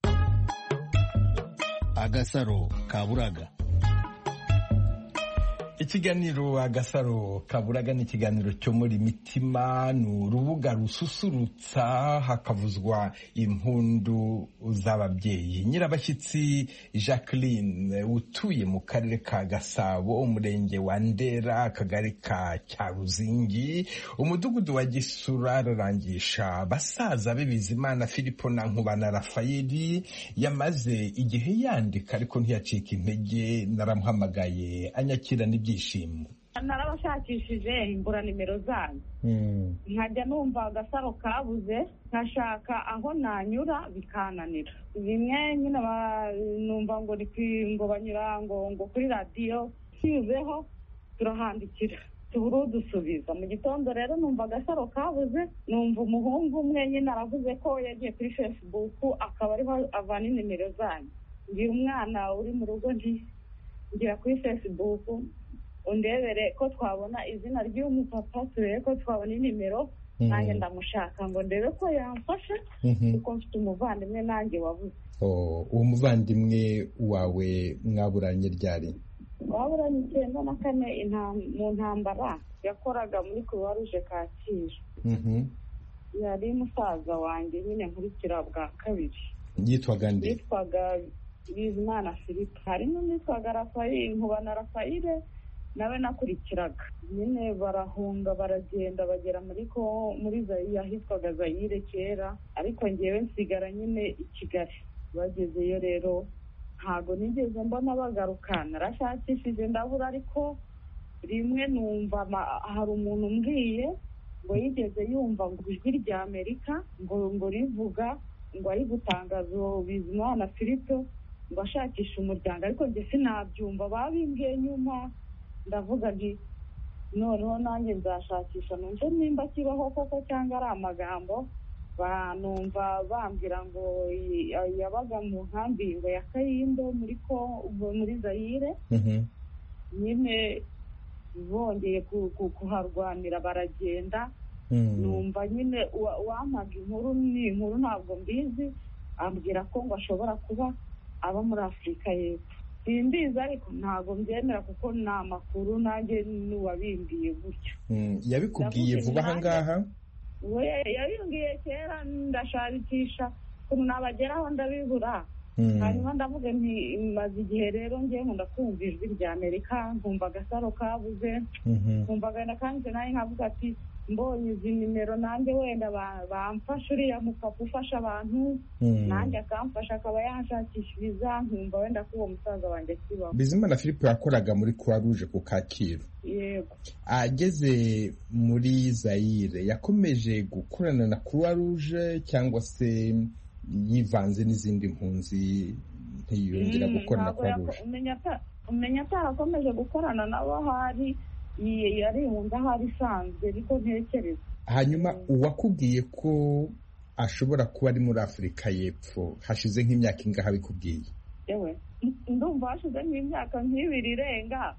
Agasaro Kaburaga. Ikiganiro Agasaro Kaburaga ni ikiganiro cyo muri Mitima, ni urubuga rususurutsa hakavuzwa impundu z'ababyeyi. Nyirabashyitsi Jacqueline utuye mu karere ka Gasabo, umurenge wa Ndera, akagari ka Cyaruzingi, umudugudu wa Gisura, ararangisha basaza be Bizimana Filipo na Nkubana Rafayeli. Yamaze igihe yandika ariko ntiyacika intege, naramuhamagaye anyakira ibyishimo. Narabashakishije imbura nimero zanyu, nkajya numva agasaro kabuze, nkashaka aho nanyura bikananira. Bimwe nyine numva ngo banyura ngo kuri radiyo tuzeho turahandikira tubura dusubiza. Mu gitondo rero numva agasaro kabuze, numva umuhungu umwe nyine aravuze ko yagiye kuri Facebook akaba ariho avana nimero zanyu. Ngira umwana uri mu rugo ngira kuri Facebook undebere ko twabona izina ry'umupapa, turebe ko twabona nimero, nanjye ndamushaka ngo ndebe ko yamfasha kuko mfite umuvandimwe nanjye wabuze. Uwo muvandimwe wawe mwaburanye ryari? Waburanye 1994 mu ntambara, yakoraga muri Croix Rouge Kacyiru. Yari musaza wanjye nyine nkurikira bwa kabiri. Yitwaga nde? Yitwaga Bizimana Filipo. Hari n'uwitwaga Rafayeli, Nkubana Rafayeli nawe nakurikiraga. Nyine barahunga baragenda bagera muri Zaire, ahitwaga Zaire kera, ariko ngewe nsigara nyine i Kigali. Bagezeyo rero ntago nigeze mbona bagaruka, narashakishije ndabura, ariko rimwe numva hari umuntu umbwiye ngo yigeze yumva ngo ijwi rya Amerika ngo rivuga ngo ari gutangaza Bizimana Filipo ngo ashakisha umuryango, ariko njye sinabyumva. Babimbwiye nyuma ndavuga nti noneho nanjye nzashakisha numve nimba kibaho koko cyangwa ari amagambo. Banumva bambwira ngo yabaga mu nkambi ngo ya Kayindo muri Zaire. Nyine bongeye kuharwanira baragenda. Numva nyine wampaga inkuru ntabwo mbizi, ambwira ko ngo ashobora kuba aba muri Afurika y'Epfo. Simbizi ariko ntabwo mbyemera kuko ni amakuru nanjye n'uwabimbwiye gutyo. Yabikubwiye vuba aha ngaha? We yabimbwiye kera, ndashakisha ukuntu nabageraho ndabibura. Hanyuma ndavuga nti maze igihe rero ngiye nkunda kumva ijwi rya Amerika, nkumva agasaro kabuze, nkumva genda kandi nawe nkavuga ati mbonye izi nimero nanjye wenda bamfasha, uriya mupapa ufasha abantu nanjye akamfasha akaba yanshakishiriza, nkumva wenda ko uwo musaza wanjye akibaho. Bizimana Filipo yakoraga muri Croix Rouge ku Kacyiru. Yego. Ageze muri Zaire yakomeje gukorana na Croix Rouge cyangwa se yivanze n'izindi mpunzi ntiyongera gukorana na Croix Rouge? Umenya atarakomeje gukorana nabo, hari yari impunzi ahari isanzwe, ariko ntekereza. Hanyuma uwakubwiye ko ashobora kuba ari muri Afurika y'Epfo hashize nk'imyaka ingahe bikubwiye? Yewe ndumva hashize nk'imyaka 2 irenga.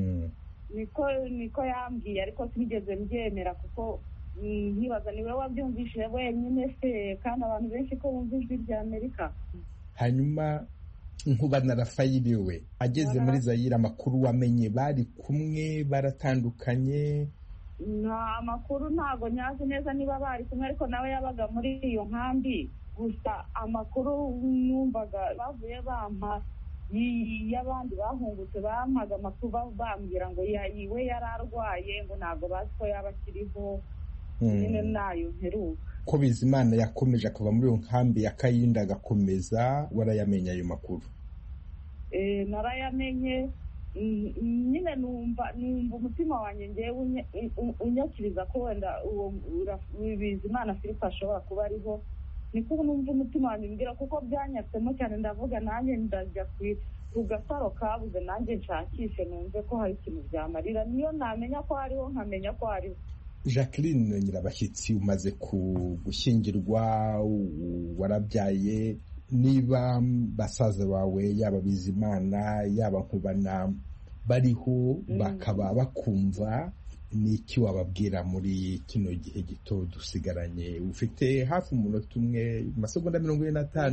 Niko yambwiye, ariko sinigeze mbyemera kuko nkibaza niwe wabyumvishije wenyine se, kandi abantu benshi ko bumva ijwi rya Amerika. Hanyuma Nkubana Rafayeli we ageze muri Zaire, amakuru wamenye bari kumwe baratandukanye? Nta makuru ntago nyazi neza niba bari kumwe, ariko nawe yabaga muri iyo nkambi. Gusa amakuru numvaga bavuye bampa y'abandi bahungutse, bampaga amakuru bambwira ngo iwe yararwaye, ngo ntago bazi ko yaba akiriho. Nyine nayo mperuka. Ko Bizimana yakomeje akava muri iyo nkambi ya Kayinda agakomeza, warayamenye ayo makuru? Narayamenye. Nyine numva umutima wanjye ngewe unyakiriza ko wenda uwo Bizimana Filipo ashobora kuba ariho. Niko numva umutima wanjye mbwira, kuko byanyatsemo cyane. Ndavuga nanjye ndajya ku gasaro kabuze, nanjye nshakishe numve ko hari ikintu byamarira. Niyo namenya ko hariho nkamenya ko hariho. Jacqueline Nyirabashyitsi, umaze gushyingirwa, warabyaye. Niba basaza bawe yaba Bizimana yaba Nkubana bariho bakaba bakumva, ni iki wababwira muri kino gihe gito dusigaranye? Ufite hafi umunota umwe, amasegonda 45,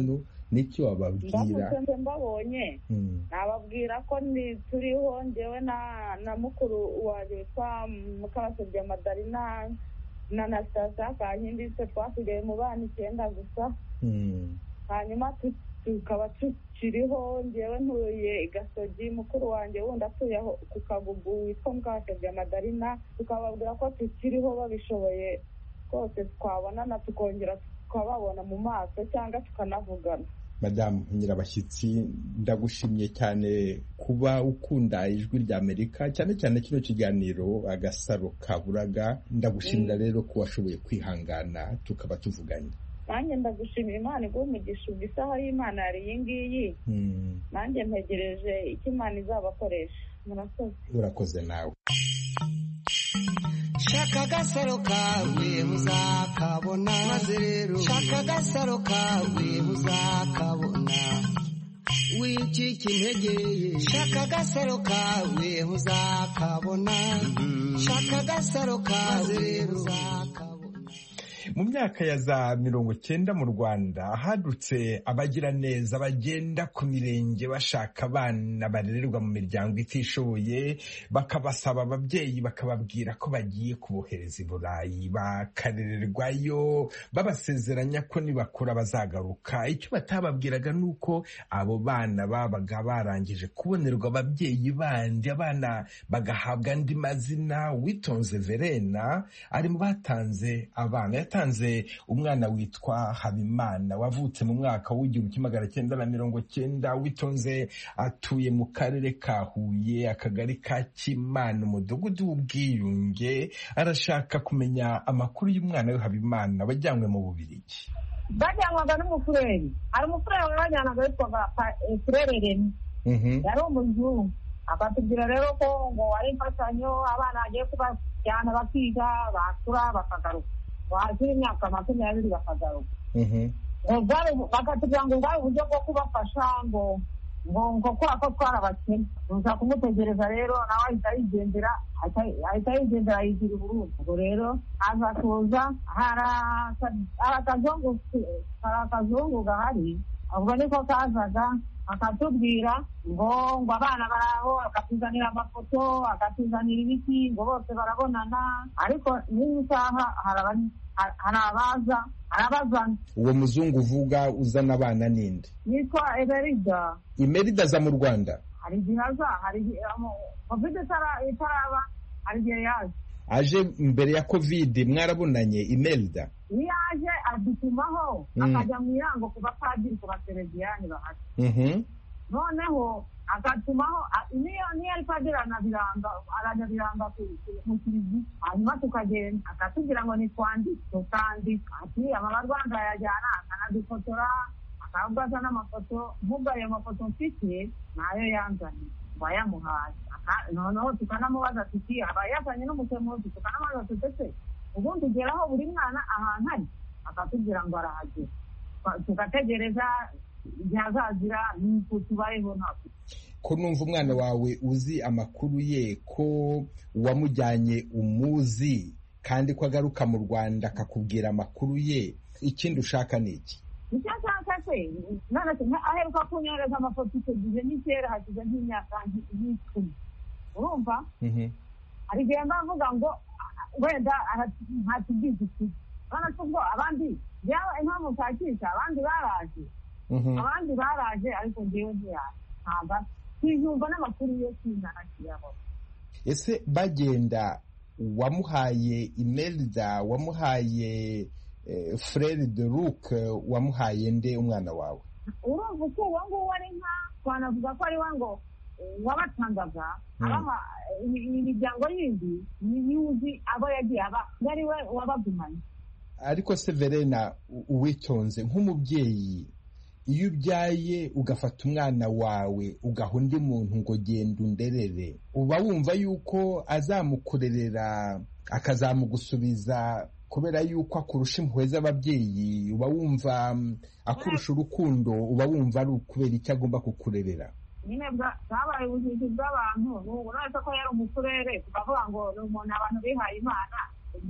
n'icyo wababwira? ndamutse mbabonye nababwira ko turiho njyewe na mukuru wanjye witwa Mukabasabye Madarina na Anastasia Kankindi, se twasigaye mu bana 9 gusa. Hanyuma tukaba tukiriho, njyewe ntuye i Gasogi, mukuru wanjye wundi atuye ku Kagugu witwa Mukabasabye Madarina. Tukababwira ko tukiriho, babishoboye rwose twabonana tukongera tukababona mu maso cyangwa tukanavugana. Madamu Nyirabashyitsi, ndagushimye cyane kuba ukunda ijwi rya Amerika, cyane cyane kino kiganiro Agasaro Kaburaga. Ndagushimira rero ko washoboye kwihangana tukaba tuvuganye. Nanjye ndagushimira, Imana iguhe umugisha. Isaha y'Imana yari iyi ngiyi, nanjye ntegereje icyo Imana izabakoresha. Murakoze. Urakoze nawe. Shaka agasaro kawe uzakabona, maze rero shaka agasaro kawe uzakabona, wicika intege. Shaka agasaro kawe uzakabona, shaka agasaro kawe uzakabona. Mu myaka ya za 90 mu Rwanda hadutse abagira neza bagenda ku mirenge bashaka abana barererwa mu miryango itishoboye, bakabasaba ababyeyi bakababwira ko bagiye kubohereza i Burayi bakarererwayo, babasezeranya ko nibakura bazagaruka. Icyo batababwiraga nuko abo bana babaga barangije kubonerwa ababyeyi bandi, abana bagahabwa andi mazina. Witonze Verena ari mu batanze abana. Yatanze umwana witwa Habimana wavutse mu mwaka w'1990. Witonze atuye mu karere ka Huye, akagari ka Kimana, umudugudu w'Ubwiyunge. Arashaka kumenya amakuru y'umwana we Habimana wajyanywe mu Bubiligi. Bajyanwaga n'umufureri. Hari umufureri wajyanaga witwaga Frere Remy. Yari umuzungu. Akatubwira rero ko ngo wari imfashanyo abana bagiye kubajyana bakiga, bakura bakagaruka. Wahashyira imyaka 20 bakagaruka. Bakatubwira ngo ubwawe uburyo bwo kubafasha ngo kubera ko twarabakene. Uza kumutegereza rero nawe ahita yigendera yigira i Burundi. Ubwo rero aza kuza hari akazungu gahari, ubwo niko kazaga akatubwira ngo abana baraho, akatuzanira amafoto, akatuzanira ibiti, ngo bose barabonana. Ariko n'iyi saha harabazana. Uwo muzungu uvuga uzana abana ninde? Yitwa Emerida. Emerida aza mu Rwanda? Hari igihe aza, hari igihe Covid itaraba, hari igihe yaje. Aje mbere ya Covid mwarabonanye Emerida? Iyo aje adutumaho, akajya mu irango ku bapadiri, ku basereviyani bahari. Noneho agatumaho niyo ari padiri aranyabiranga mu kiliziya. Hanyuma tukagenda akatubwira ngo nitwandike, tukandika. Ati aba Rwanda yajyana, akanadufotora, akabaza n'amafoto. Nk'ubwo ayo mafoto mfite nayo yanzanye bayamuhaye. Noneho tukanamubaza tuti aba yazanye n'umusemuzi, tukanamubaza tutese ubundi ugeraho buri mwana ahantu ari, akatubwira ngo arahagera. Tugategereza igihe azazira, nuko tubayeho ntabwo. Ko numva umwana wawe uzi amakuru ye, ko wamujyanye umuzi, kandi ko agaruka mu Rwanda akakubwira amakuru ye, ikindi ushaka ni iki? Icyo nshaka se none aheruka kunyohereza amafoto icyo gihe n'ikera hashize nk'imyaka 10. Urumva? Hari igihe mbavuga ngo wenda ntatugize iki. None ubwo abandi byaba impamvu nshakisha, abandi baraje ariko njyewe ntabwo twiyumva n'amakuru yo kwinanakiraho. Ese bagenda wamuhaye Imelda, wamuhaye Frere de Luc, wamuhaye nde umwana wawe? Urumva uko uwo nguwo ari nka twanavuga ko ari we ngo wabatangaga imiryango yindi niyuzi abo yagiye aba yari we wabagumanye. Ariko se Verena, Uwitonze nk'umubyeyi, iyo ubyaye ugafata umwana wawe ugaha undi muntu ngo genda underere, uba wumva yuko azamukurerera akazamugusubiza kubera yuko akurusha impuhwe z'ababyeyi? Uba wumva akurusha urukundo? Uba wumva ari ukubera icyo agomba kukurerera? Nyine bwabaye ubujiji bw'abantu. Uretse ko yari umufurere tukavuga ngo ni umuntu abantu bihaye Imana,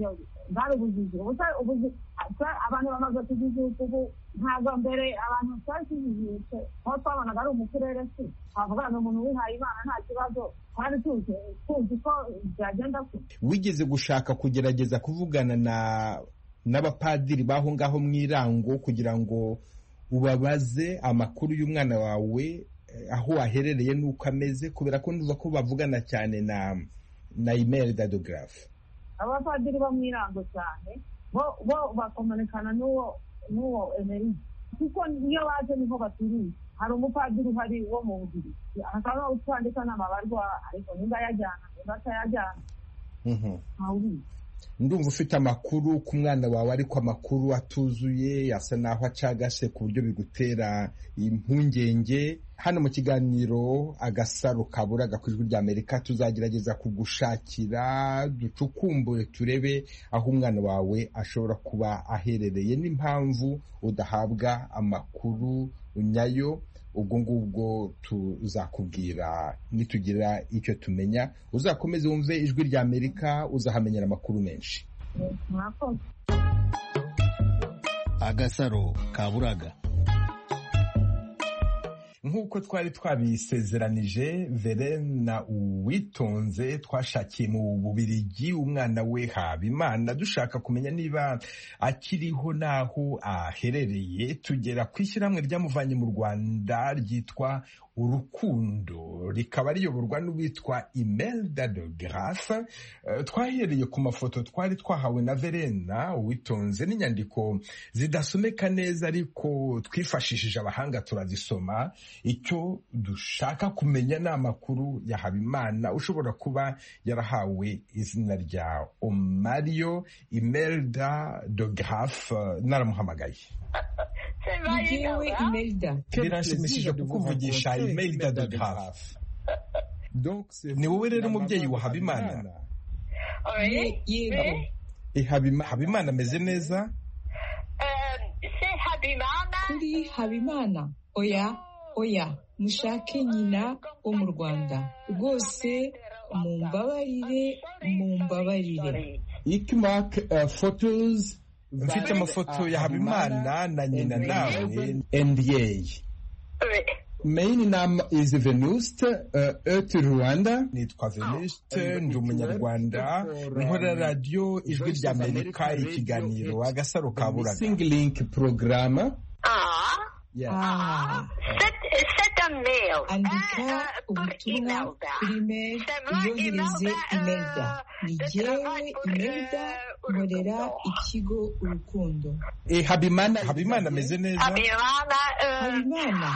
bwari ubujiji abantu bamaze kujijuka ubu ntabwo mbere abantu twari tujijutse aho twabonaga ari umukirere si twavuga ni umuntu wihaye Imana nta kibazo twari tuzi ko byagenda kure. Wigeze gushaka kugerageza kuvugana n'abapadiri baho ngaho mu Irango kugira ngo ubabaze amakuru y'umwana wawe aho waherereye n'uko ameze, kubera ko nduva ko bavugana cyane na Imelda de Graaf? Abapadiri bo mu Irango cyane bo bakomanekana n'uwo Emery, kuko niyo baje niho baturiye. Hari umupadiri uhari wo mu Bugiri akaba utwandika n'amabarwa, ariko nimba yajyana nimba atayajyana ntawubizi. Ndumva ufite amakuru ku mwana wawe, ariko amakuru atuzuye asa naho acagase ku buryo bigutera impungenge. Hano mu kiganiro Agasaro Kaburaga ku Ijwi ry'Amerika tuzagerageza kugushakira, ducukumbure turebe aho umwana wawe ashobora kuba aherereye n'impamvu udahabwa amakuru nyayo. Ubwo ngubwo tuzakubwira nitugira icyo tumenya. Uzakomeze wumve Ijwi ry'Amerika, uzahamenyera amakuru menshi. Agasaro Kaburaga. Nk'uko twari twabisezeranije, Verena Uwitonze twashakiye mu Bubiligi umwana we Habimana, dushaka kumenya niba akiriho naho aherereye. Tugera ku ishyirahamwe ryamuvanye mu Rwanda ryitwa Urukundo, rikaba riyoborwa n'uwitwa Imelda de Graaf. Twahereye ku mafoto twari twahawe na Verena Uwitonze n'inyandiko zidasomeka neza, ariko twifashishije abahanga turazisoma. Icyo dushaka kumenya ni amakuru ya Habimana ushobora kuba yarahawe izina rya Omario. Imelda de Graaf naramuhamagaye. Ngewe Imelda, biranshimishije kukuvugisha Imelda de Graaf. Ni wowe rero umubyeyi wa Habimana? Yego. Habimana ameze neza? Kuri Habimana? Oya, mushake nyina wo mu Rwanda rwose. Mumbabarire. Ikimak photos. Mfite amafoto ya Habimana na nyina nawe. NDA. Mein Name is Venuste, Rwanda. Nitwa Venuste, ndi Umunyarwanda, nkora radio Ijwi ry'Amerika, ikiganiro Agasaro Kaburaga. Sing link program. Andika ubutumwa kuri mail uyohereze Imelda. Ni jyewe Imelda, nkorera ikigo Urukundo. Habimana ameze neza? Habimana?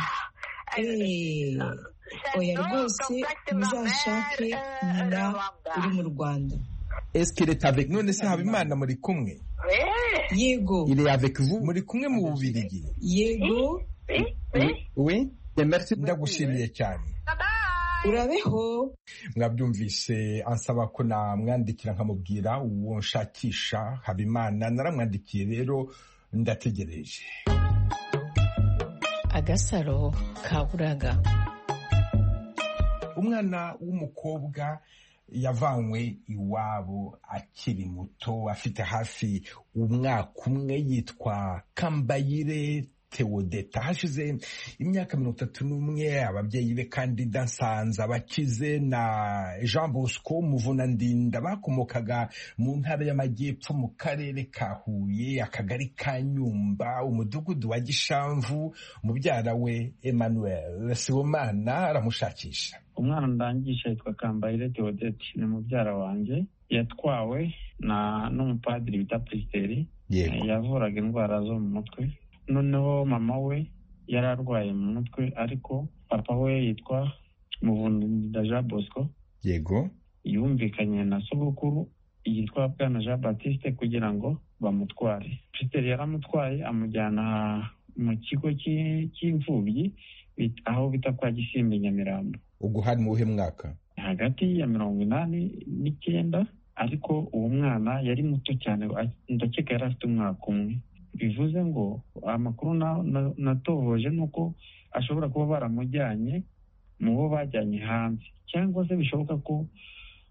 Oya rwose, muzashake nyina uri mu Rwanda. Est-ce qu'il est avec nous? None se Habimana muri kumwe? Yego. Il est avec vous? Muri kumwe mu Bubiligi? Yego. Oui. Ndagushimiye cyane. Urabeho. Mwabyumvise ansaba ko namwandikira nkamubwira uwo nshakisha Habimana. Naramwandikiye rero, ndategereje. Agasaro Kaburaga. Umwana w'umukobwa yavanywe iwabo akiri muto, afite hafi umwaka umwe, yitwa Kambayire Theodeta. Hashize imyaka 31 ababyeyi be kandi Dansanza bakize na Jean Bosco Muvunandinda bakomokaga mu ntara y'Amajyepfo mu karere ka Huye, akagari ka Nyumba, umudugudu wa Gishamvu. Mubyara we Emmanuel Sibomana aramushakisha. Umwana ndangisha yitwa Kambayire Theodeta, ni mubyara wanjye. Yatwawe n'umupadiri bita Pristeri, yavuraga indwara zo mu mutwe. Noneho mama we yari arwaye mu mutwe, ariko papa we yitwa Muvunandinda Jean Bosco. Yego. Yumvikanye na sogokuru yitwa Bwana Jean Baptiste kugira ngo bamutware. Pristeri yaramutwaye amujyana mu kigo cy'imfubyi aho bita kwa Gisimbi Nyamirambo. Ubwo hari mu buhe mwaka? Hagati ya 89, ariko uwo mwana yari muto cyane, ndakeka yari afite umwaka umwe. Bivuze ngo amakuru natohoje nuko ashobora kuba baramujyanye mu bo bajyanye hanze, cyangwa se bishoboka ko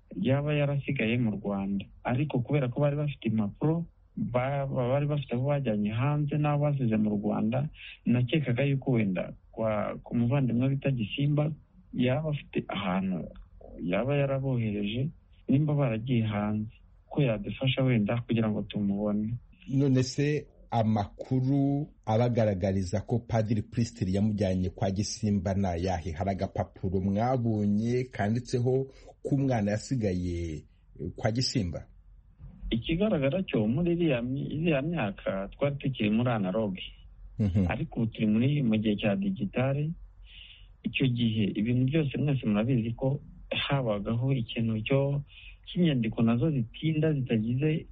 yaba yarasigaye mu Rwanda, ariko kubera ko bari bafite impapuro bari bafite abo bajyanye hanze n'abo basize mu Rwanda, nakekaga yuko wenda ku muvandimwe bita Gisimba yaba afite ahantu yaba yarabohereje nimba baragiye hanze, ko yadufasha wenda kugira ngo tumubone. None se amakuru abagaragariza ko Padiri Priscilli yamujyanye kwa Gisimba na yahe? Hari agapapuro mwabonye kanditseho ko umwana yasigaye kwa Gisimba? Ikigaragara cyo muri iriya myaka twari tukiri muri analogue, ariko ubu turi mu gihe cya digitale. Icyo gihe ibintu byose mwese murabizi ko habagaho ikintu cy'inyandiko nazo zitinda, zitagize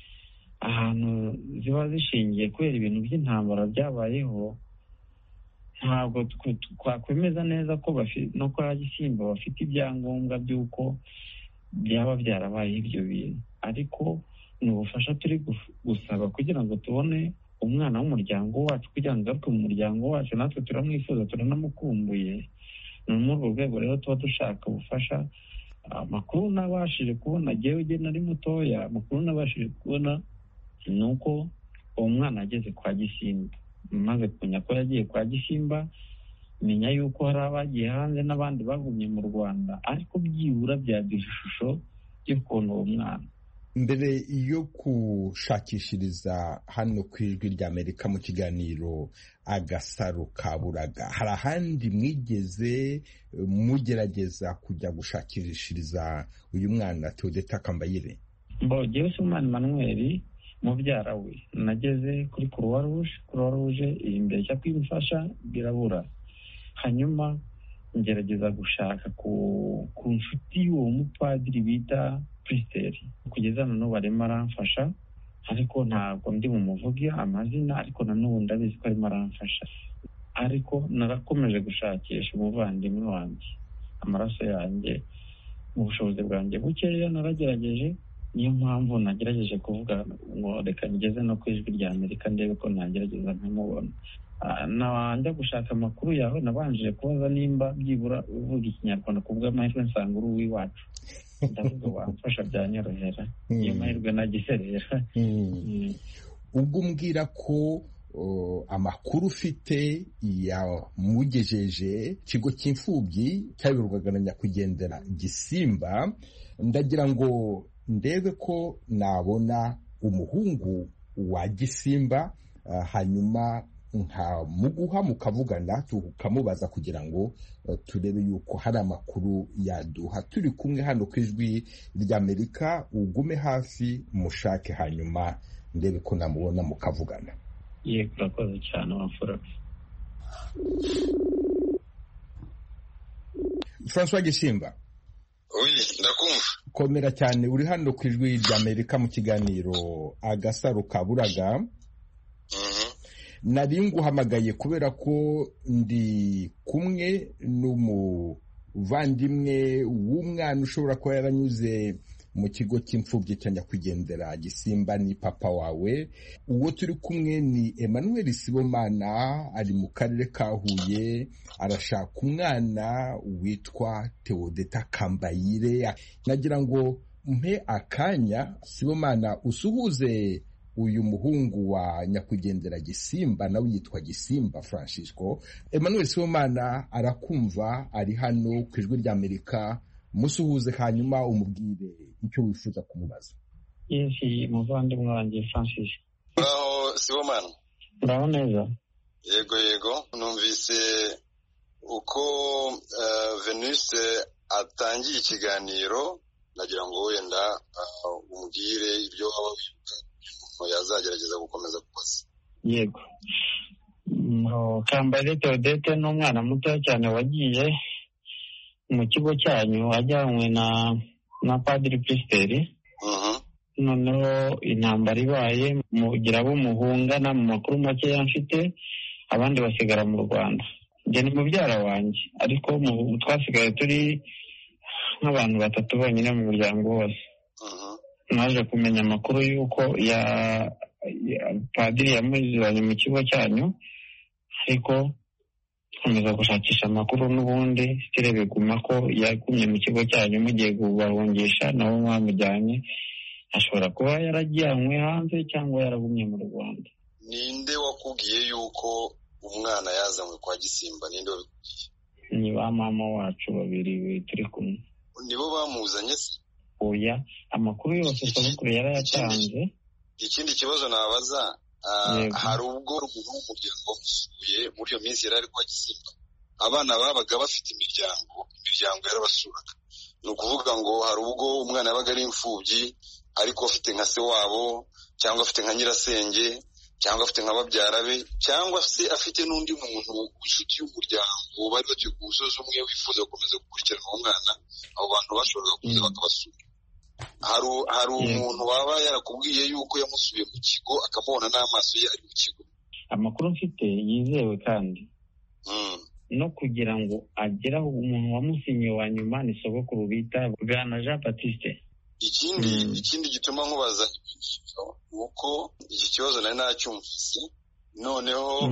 ahantu ziba zishingiye kubera ibintu by'intambara byabayeho. Ntabwo twakwemeza neza ko no kwa Gisimba bafite ibyangombwa by'uko byaba byarabaye ibyo bintu, ariko ni ubufasha turi gusaba kugira ngo tubone umwana w'umuryango wacu, kugira ngo agaruke mu muryango wacu. Natwe turamwifuza, turanamukumbuye. Ni muri urwo rwego rero tuba dushaka ubufasha. Amakuru nabashije kubona, jyewe nari mutoya, amakuru nabashije kubona ni uko uwo mwana ageze kwa Gisimba. Maze kumenya ko yagiye kwa Gisimba, menya yuko hari abagiye hanze n'abandi bagumye mu Rwanda, ariko byibura byaduha ishusho y'ukuntu uwo mwana. Mbere yo gushakishiriza hano ku Ijwi ry'Amerika mu kiganiro Agasaro ka Buraga, hari ahandi mwigeze mugerageza kujya gushakishiriza uyu mwana Theodeta Kambayire? Jyewe Sibomana Emmanuel mubyara we, nageze kuri Croix Rouge iri imbere cyo kwimfasha birabura. Hanyuma ngerageza gushaka ku nshuti y'uwo mupadiri bita Priscilli, kugeza na n'ubu arimo aramfasha, ariko ntabwo ndi bumuvuge amazina, ariko na n'ubu ndabizi ko arimo aramfasha. Ariko narakomeje gushakisha umuvandimwe wanjye, amaraso yanjye mu bushobozi bwanjye bukeya naragerageje. Niyo mpamvu nagerageje kuvuga ngo reka ngeze no ku Ijwi ry'Amerika ndebe ko nagerageza nkamubona. Njya gushaka amakuru yawe, nabanjije kubaza nimba byibura uvuga Ikinyarwanda, ku bw'amahirwe nsanga uri uw'iwacu. Ndavuga wamfasha byanyorohera, iyo mahirwe nagiserera. Ubwo umbwira ko amakuru ufite yamugejeje ikigo cy'imfubyi cyayoborwaga na nyakwigendera Gisimba, ndagira ngo ndebe ko nabona umuhungu wa Gisimba, hanyuma nkamuguha mukavugana tukamubaza kugira ngo turebe yuko hari amakuru yaduha. Turi kumwe hano ku Ijwi ry'Amerika, ugume hafi mushake, hanyuma ndebe ko namubona mukavugana. Yego, urakoze cyane wamfura. François Gisimba. Oui, ndakumva. Komera cyane, uri hano ku Ijwi ry'Amerika mu kiganiro Agasaro ka Buraga. Nari nguhamagaye kubera ko ndi kumwe n'umuvandimwe w'umwana ushobora kuba yaranyuze mu kigo cy'imfubyi cya nyakwigendera Gisimba. Ni papa wawe. Uwo turi kumwe ni Emmanuel Sibomana, ari mu karere ka Huye, arashaka umwana witwa Theodeta Kambayire. Nagira ngo mpe akanya Sibomana usuhuze uyu muhungu wa nyakwigendera Gisimba, nawe yitwa Gisimba Francisco. Emmanuel Sibomana arakumva, ari hano ku Ijwi ry'Amerika. Musuhuze hanyuma umubwire icyo wifuza kumubaza. Yesi, muvandimwe wanjye Francis. Uraho Sibomana? Uraho neza? Yego, numvise uko Venus atangiye ikiganiro, nagira ngo wenda umbwire ibyo yazagerageza gukomeza kubaza. Yego. Kambayire Theodete ni umwana muto cyane wagiye mu kigo cyanyu ajyanywe na Padiri Priscilli. Noneho intambara ibaye, mugira abo muhungana, mu makuru makeya mfite, abandi basigara mu Rwanda. Njye ni mubyara wanjye, ariko twasigaye turi nk'abantu 3 bonyine mu muryango wose. Naje kumenya amakuru y'uko Padiri yamuzanye mu kigo cyanyu, ariko komeza gushakisha amakuru n'ubundi sitire biguma ko yagumye mu kigo cyanyu mugiye kubahungisha nabo mwamujyanye, ashobora kuba yarajyanywe hanze cyangwa yaragumye mu Rwanda. Ninde wakubwiye yuko umwana yazanywe kwa Gisimba? Ninde wabikubwiye? Ni ba mama wacu babiri turi kumwe. Nibo bamuzanye se? Oya, amakuru yose sogokuru yarayatanze. Ikindi kibazo nabaza, hari ubwo umuntu w'umuryango wamusuye muri iyo minsi yari ari kwa Gisimba, abana babaga bafite imiryango yarabasuraga. Ni ukuvuga ngo hari ubwo umwana yabaga ari imfubyi ariko afite nka se wabo, cyangwa afite nka nyirasenge, cyangwa afite nka babyara be, cyangwa se afite n'undi muntu w'inshuti y'umuryango bari batuye ku musozi umwe wifuza gukomeza gukurikirana uwo mwana, abo bantu bashoboraga kuza bakabasura. Hari umuntu waba yarakubwiye yuko yamusuye mu kigo akamubona n'amaso ye ari mu kigo? Amakuru mfite yizewe kandi no kugira ngo agere aho umuntu wamusinyiye wa nyuma ni sogokuru bita Bwana Jean Baptiste. Ikindi gituma nkubaza uko iki kibazo nari nacyumvise, noneho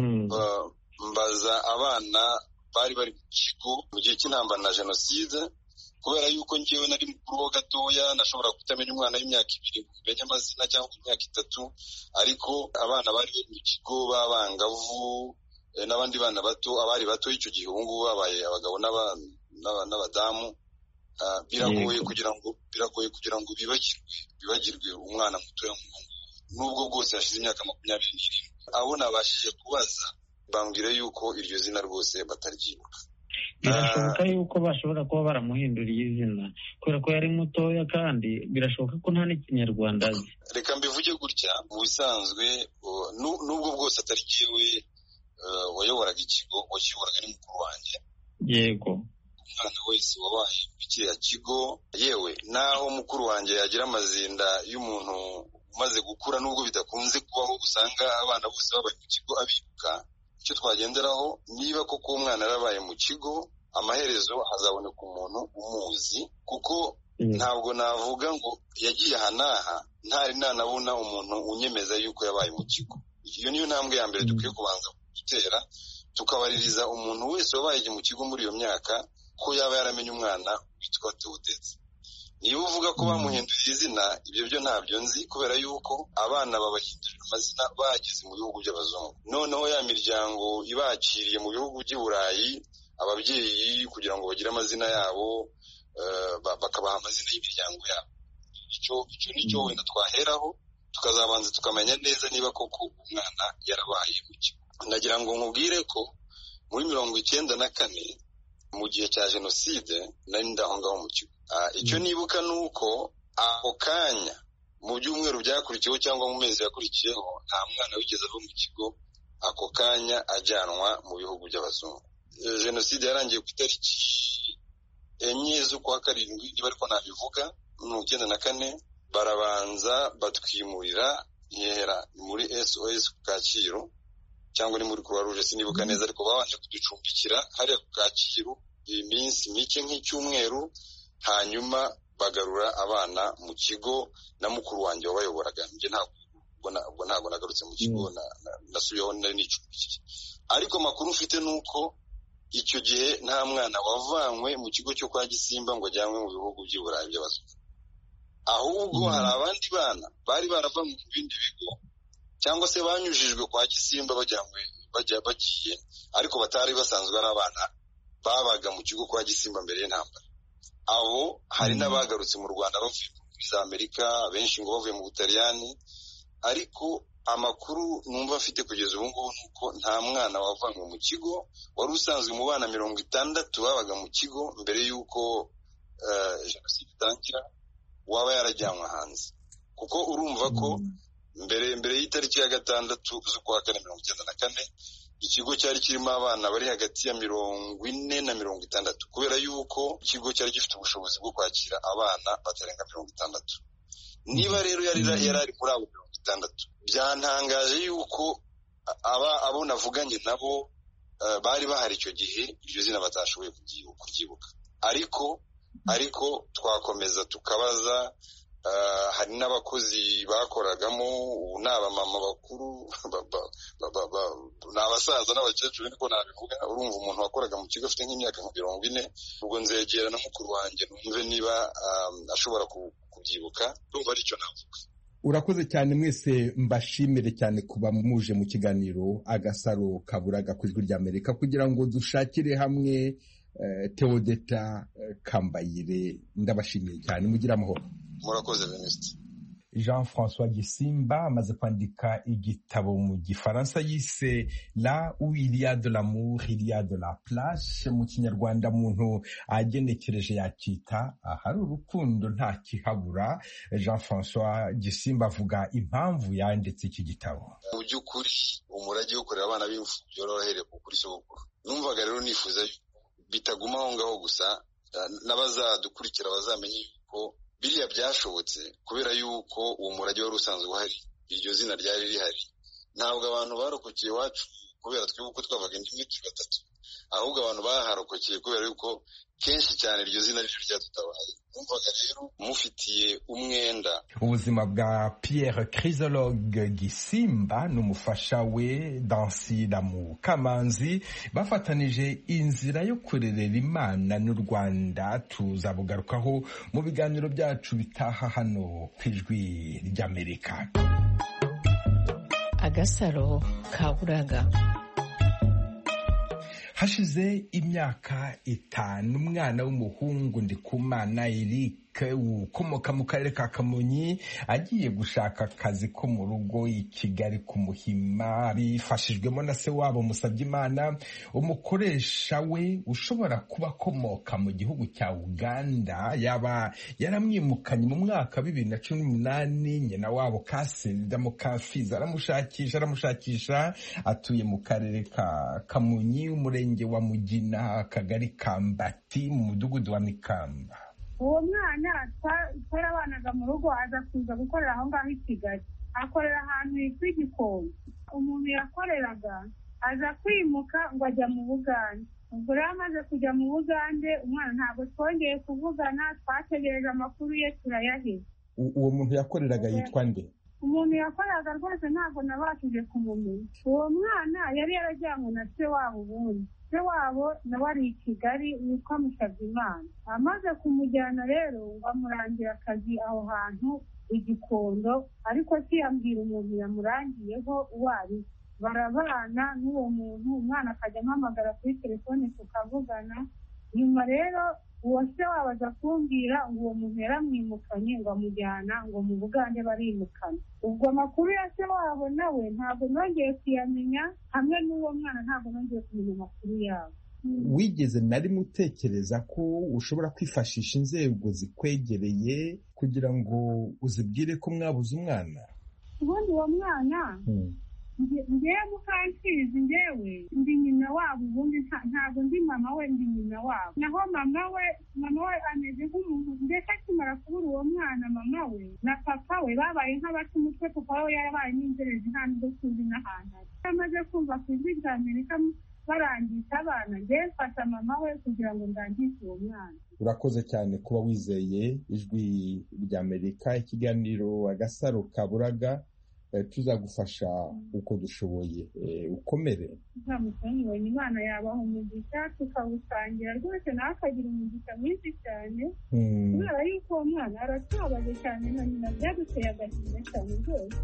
mbaza abana bari mu kigo mu gihe cy'intambara na jenoside, kubera yuko njyewe nari mukuru ho gatoya, nashobora kutamenya umwana w'imyaka 2 kumenya amazina cyangwa imyaka 3, ariko abana bari mu kigo b'abangavu n'abandi bana bato, abari bato icyo gihe ubu ngubu babaye abagabo n'abadamu, biragoye kugira ngo bibagirwe umwana mutoya nubwo bwose hashize imyaka 27. Abo nabashije kubaza bambwira yuko iryo zina rwose bataryibuka. Birashoboka yuko bashobora kuba baramuhinduriye izina kubera ko yari mutoya, kandi birashoboka ko nta n'ikinyarwanda azi. Reka mbivuge gutya, mu bisanzwe nubwo bwose atari jyewe wayoboraga ikigo, wakiyoboraga ni mukuru wanjye. Yego. Umwana wese wabaye muri kiriya kigo, yewe naho mukuru wanjye yagira amazinda y'umuntu umaze gukura, nubwo bidakunze kubaho, usanga abana bose babaye mu kigo abibuka. Icyo twagenderaho, niba koko umwana yarabaye mu kigo, amaherezo hazaboneka umuntu umuzi, kuko ntabwo navuga ngo yagiye aha n'aha ntari nanabona umuntu unyemeza yuko yabaye mu kigo. Iyo niyo ntambwe ya mbere dukwiye kubanza gutera, tukabaririza umuntu wese wabaye mu kigo muri iyo myaka ko yaba yaramenye umwana witwa Theodete. Niba uvuga ko bamuhinduriye izina, ibyo byo ntabyo nzi, kubera yuko abana babahindurira amazina bageze mu bihugu by'abazungu. Noneho ya miryango ibakiriye mu bihugu by'i Burayi, ababyeyi kugira ngo bagire amazina yabo, bakabaha amazina y'imiryango yabo. Icyo nicyo wenda twaheraho, tukazabanza tukamenya neza niba koko umwana yarabaye mu kigo. Ndagira ngo nkubwire ko muri 1994 mu gihe cya jenoside nari ndaho ngaho mu kigo. Icyo nibuka ni uko ako kanya mu byumweru byakurikiyeho cyangwa mu mezi yakurikiyeho, nta mwana wigeze ava mu kigo ako kanya ajyanwa mu bihugu by'abazungu. Jenoside yarangiye ku itariki 4 z'ukwa 7 niba ariko nabivuga, 1994, barabanza batwimurira Nkera muri SOS ku Kacyiru, cyangwa ni muri Croix Rouge sinibuka neza, ariko babanje kuducumbikira hariya ku Kacyiru iminsi mike nk'icyumweru, hanyuma bagarura abana mu kigo na mukuru wanjye wabayoboraga. Njye ntabwo nagarutse mu kigo, nasubiyeho nari nicumbikiye. Ariko makuru mfite nuko icyo gihe nta mwana wavanywe mu kigo cyo kwa Gisimba ngo ajyanwe mu bihugu by'i Burayi by'abazungu, ahubwo hari abandi bana bari baravanywe mu bindi bigo, cyangwa se banyujijwe kwa Gisimba bagiye, ariko batari basanzwe ari abana babaga mu kigo kwa Gisimba mbere y'intambara. Abo hari n'abagarutse mu Rwanda bavuye muri za Amerika, benshi ngo bavuye mu Butaliyani, ariko amakuru numva mfite kugeza ubu ngubu nuko nta mwana wavanywe mu kigo. Wari usanzwe mu bana 60 babaga mu kigo mbere y'uko jenoside itangira waba yarajyanwe hanze, kuko urumva ko mbere y'itariki ya 6 z'ukwa 4 1994 ikigo cyari kirimo abana bari hagati ya 40 na 60, kubera yuko ikigo cyari gifite ubushobozi bwo kwakira abana batarenga 60. Niba rero yari ari muri abo 60, byantangaje yuko abo navuganye nabo bari bahari icyo gihe iryo zina batashoboye kuryibuka. Ariko twakomeza tukabaza hari n'abakozi bakoragamo, ubu ni abamama bakuru, ni abasaza n'abakecuru niko nabivuga. Urumva umuntu wakoraga mu kigo afite nk'imyaka 40, ubwo nzegera na mukuru wanjye numve niba ashobora kubyibuka. Urumva aricyo navuga. Urakoze cyane mwese, mbashimire cyane kuba muje mu kiganiro Agasaro Kaburaga ku Ijwi ry'Amerika kugira ngo dushakire hamwe Theodeta Kambayire. Ndabashimiye cyane, mugira amahoro. Murakoze Venuste. Jean-François Gisimba amaze kwandika igitabo mu Gifaransa yise La où il y a de l'amour, il y a de la place. Mu Kinyarwanda muntu agenekereje yakita ahari urukundo nta kihabura. Jean-François Gisimba avuga impamvu yanditse iki gitabo. Mu by'ukuri umurage wo kurera abana b'imfubyi warahereye kuri sogokuru. Numvaga rero nifuza bitaguma aho ngaho gusa, n'abazadukurikira bazamenye yuko biriya byashobotse kubera yuko uwo murage wari usanzwe uhari, iryo zina ryari rihari. Ntabwo abantu barokokeye iwacu kubera twebwe twavaga indimi turi batatu, ahubwo abantu baharokokeye kubera yuko kenshi cyane iryo zina ryo ryadutabaye. Numvaga rero mufitiye umwenda. Ubuzima bwa Pierre Chrysologue Gisimba n'umufasha we Dansila Mukamanzi bafatanije inzira yo kurerera Imana n'u Rwanda tuzabugarukaho mu biganiro byacu bitaha hano ku Ijwi ry'Amerika. Agasaro Kaburaga. Hashize imyaka 5 umwana w'umuhungu Ndikumana Eric ukomoka mu karere ka Kamonyi agiye gushaka akazi ko mu rugo i Kigali ku Muhima, bifashijwemo na se wabo Musabyimana, umukoresha we ushobora kuba akomoka mu gihugu cya Uganda. Yaba yaramwimukanye mu mwaka 2018. Nyina wabo Kaserida Mukafiza aramushakisha atuye mu karere ka Kamonyi, umurenge wa Mugina, akagari ka Mbati, mu mudugudu wa Mikamba. Uwo mwana twarabanaga mu rugo, aza kuza gukorera aho ngaho i Kigali, akorera ahantu hitwa Igikombe. Umuntu yakoreraga aza kwimuka ngo ajya mu Bugande. Ubwo rero amaze kujya mu Bugande, umwana ntabwo twongeye kuvugana, twategereje amakuru ye turayaheza. Uwo muntu yakoreraga yitwa nde? Umuntu yakoreraga rwose ntabwo nabashije kumumenya. Uwo mwana yari yarajyanywe na se wabo ubundi. Se wabo nawe ari i Kigali witwa Musabyimana. Amaze kumujyana rero ngo amurangira akazi aho hantu Igikondo, ariko siyambwira umuntu yamurangiyeho uwo ari. Barabana n'uwo muntu, umwana akajya ampamagara kuri telefone tukavugana. Nyuma rero uwo se wabo aza kumbwira ngo uwo muntu yaramwimukanye ngo amujyana ngo mu Bugande barimukana. Ubwo amakuru ya se wabo nawe ntabwo nongeye kuyamenya, hamwe n'uwo mwana ntabwo nongeye kumenya amakuru yabo. Wigeze nari mutekereza ko ushobora kwifashisha inzego zikwegereye kugira ngo uzibwire ko mwabuze umwana? Ubundi uwo mwana ngewe Mukansizi, ngewe ndi nyina wabo, ubundi ntabwo ndi mama we, ndi nyina wabo. Naho mama we ameze nk'umuntu, mbese akimara kubura uwo mwana mama we na papa we babaye nk'abata umutwe. Papa we yarabaye n'inzerezi, nta nubwo tuzi n'ahantu ari. Amaze kumva ku Ijwi ry'Amerika barangisha abana, ngewe mfata mama we kugira ngo ndangishe uwo mwana. Urakoze cyane kuba wizeye Ijwi ry'Amerika, ikiganiro Agasaro Kaburaga. Tuzagufasha uko dushoboye, ukomere. Tuzamusanyiwe, Imana yabaha umugisha tukawusangira rwose, nawe akagira umugisha mwinshi cyane, kubera yuko uwo mwana aratubabaje cyane na nyina, byaduteye agahinda cyane rwose.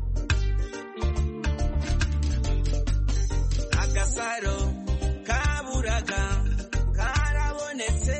Agasaro Kaburaga karabonetse.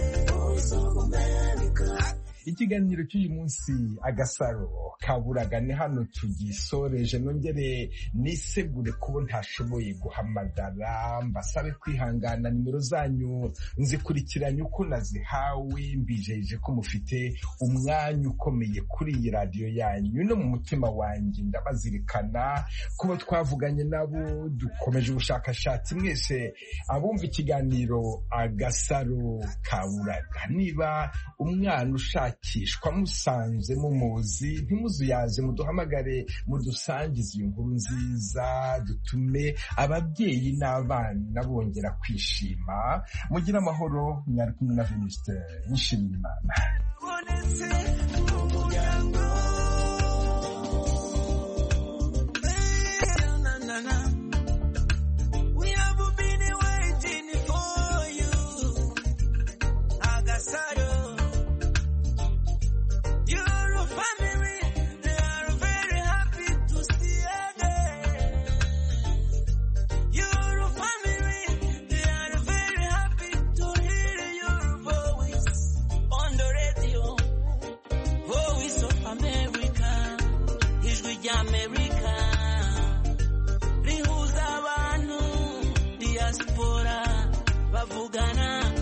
Ikiganiro cy'uyu munsi Agasaro Kaburaga ni hano tugisoreje. Nongere nisegure kubo ntashoboye guhamagara, mbasabe kwihangana. Nimero zanyu nzikurikiranye uko nazihawe, mbijeje ko mufite umwanya ukomeye kuri iyi radiyo yanyu no mu mutima wanjye. Ndabazirikana kuba twavuganye nabo, dukomeje ubushakashatsi. Mwese abumva ikiganiro Agasaro Kaburaga, niba umwana ushakishwa musanze mumuzi, ntimuzuyaze, muduhamagare, mudusangize iyi nkuru nziza, dutume ababyeyi n'abana bongera kwishima. Mugire amahoro. Mwari kumwe na Venuste Nshimiyimana. karabonetse umuryango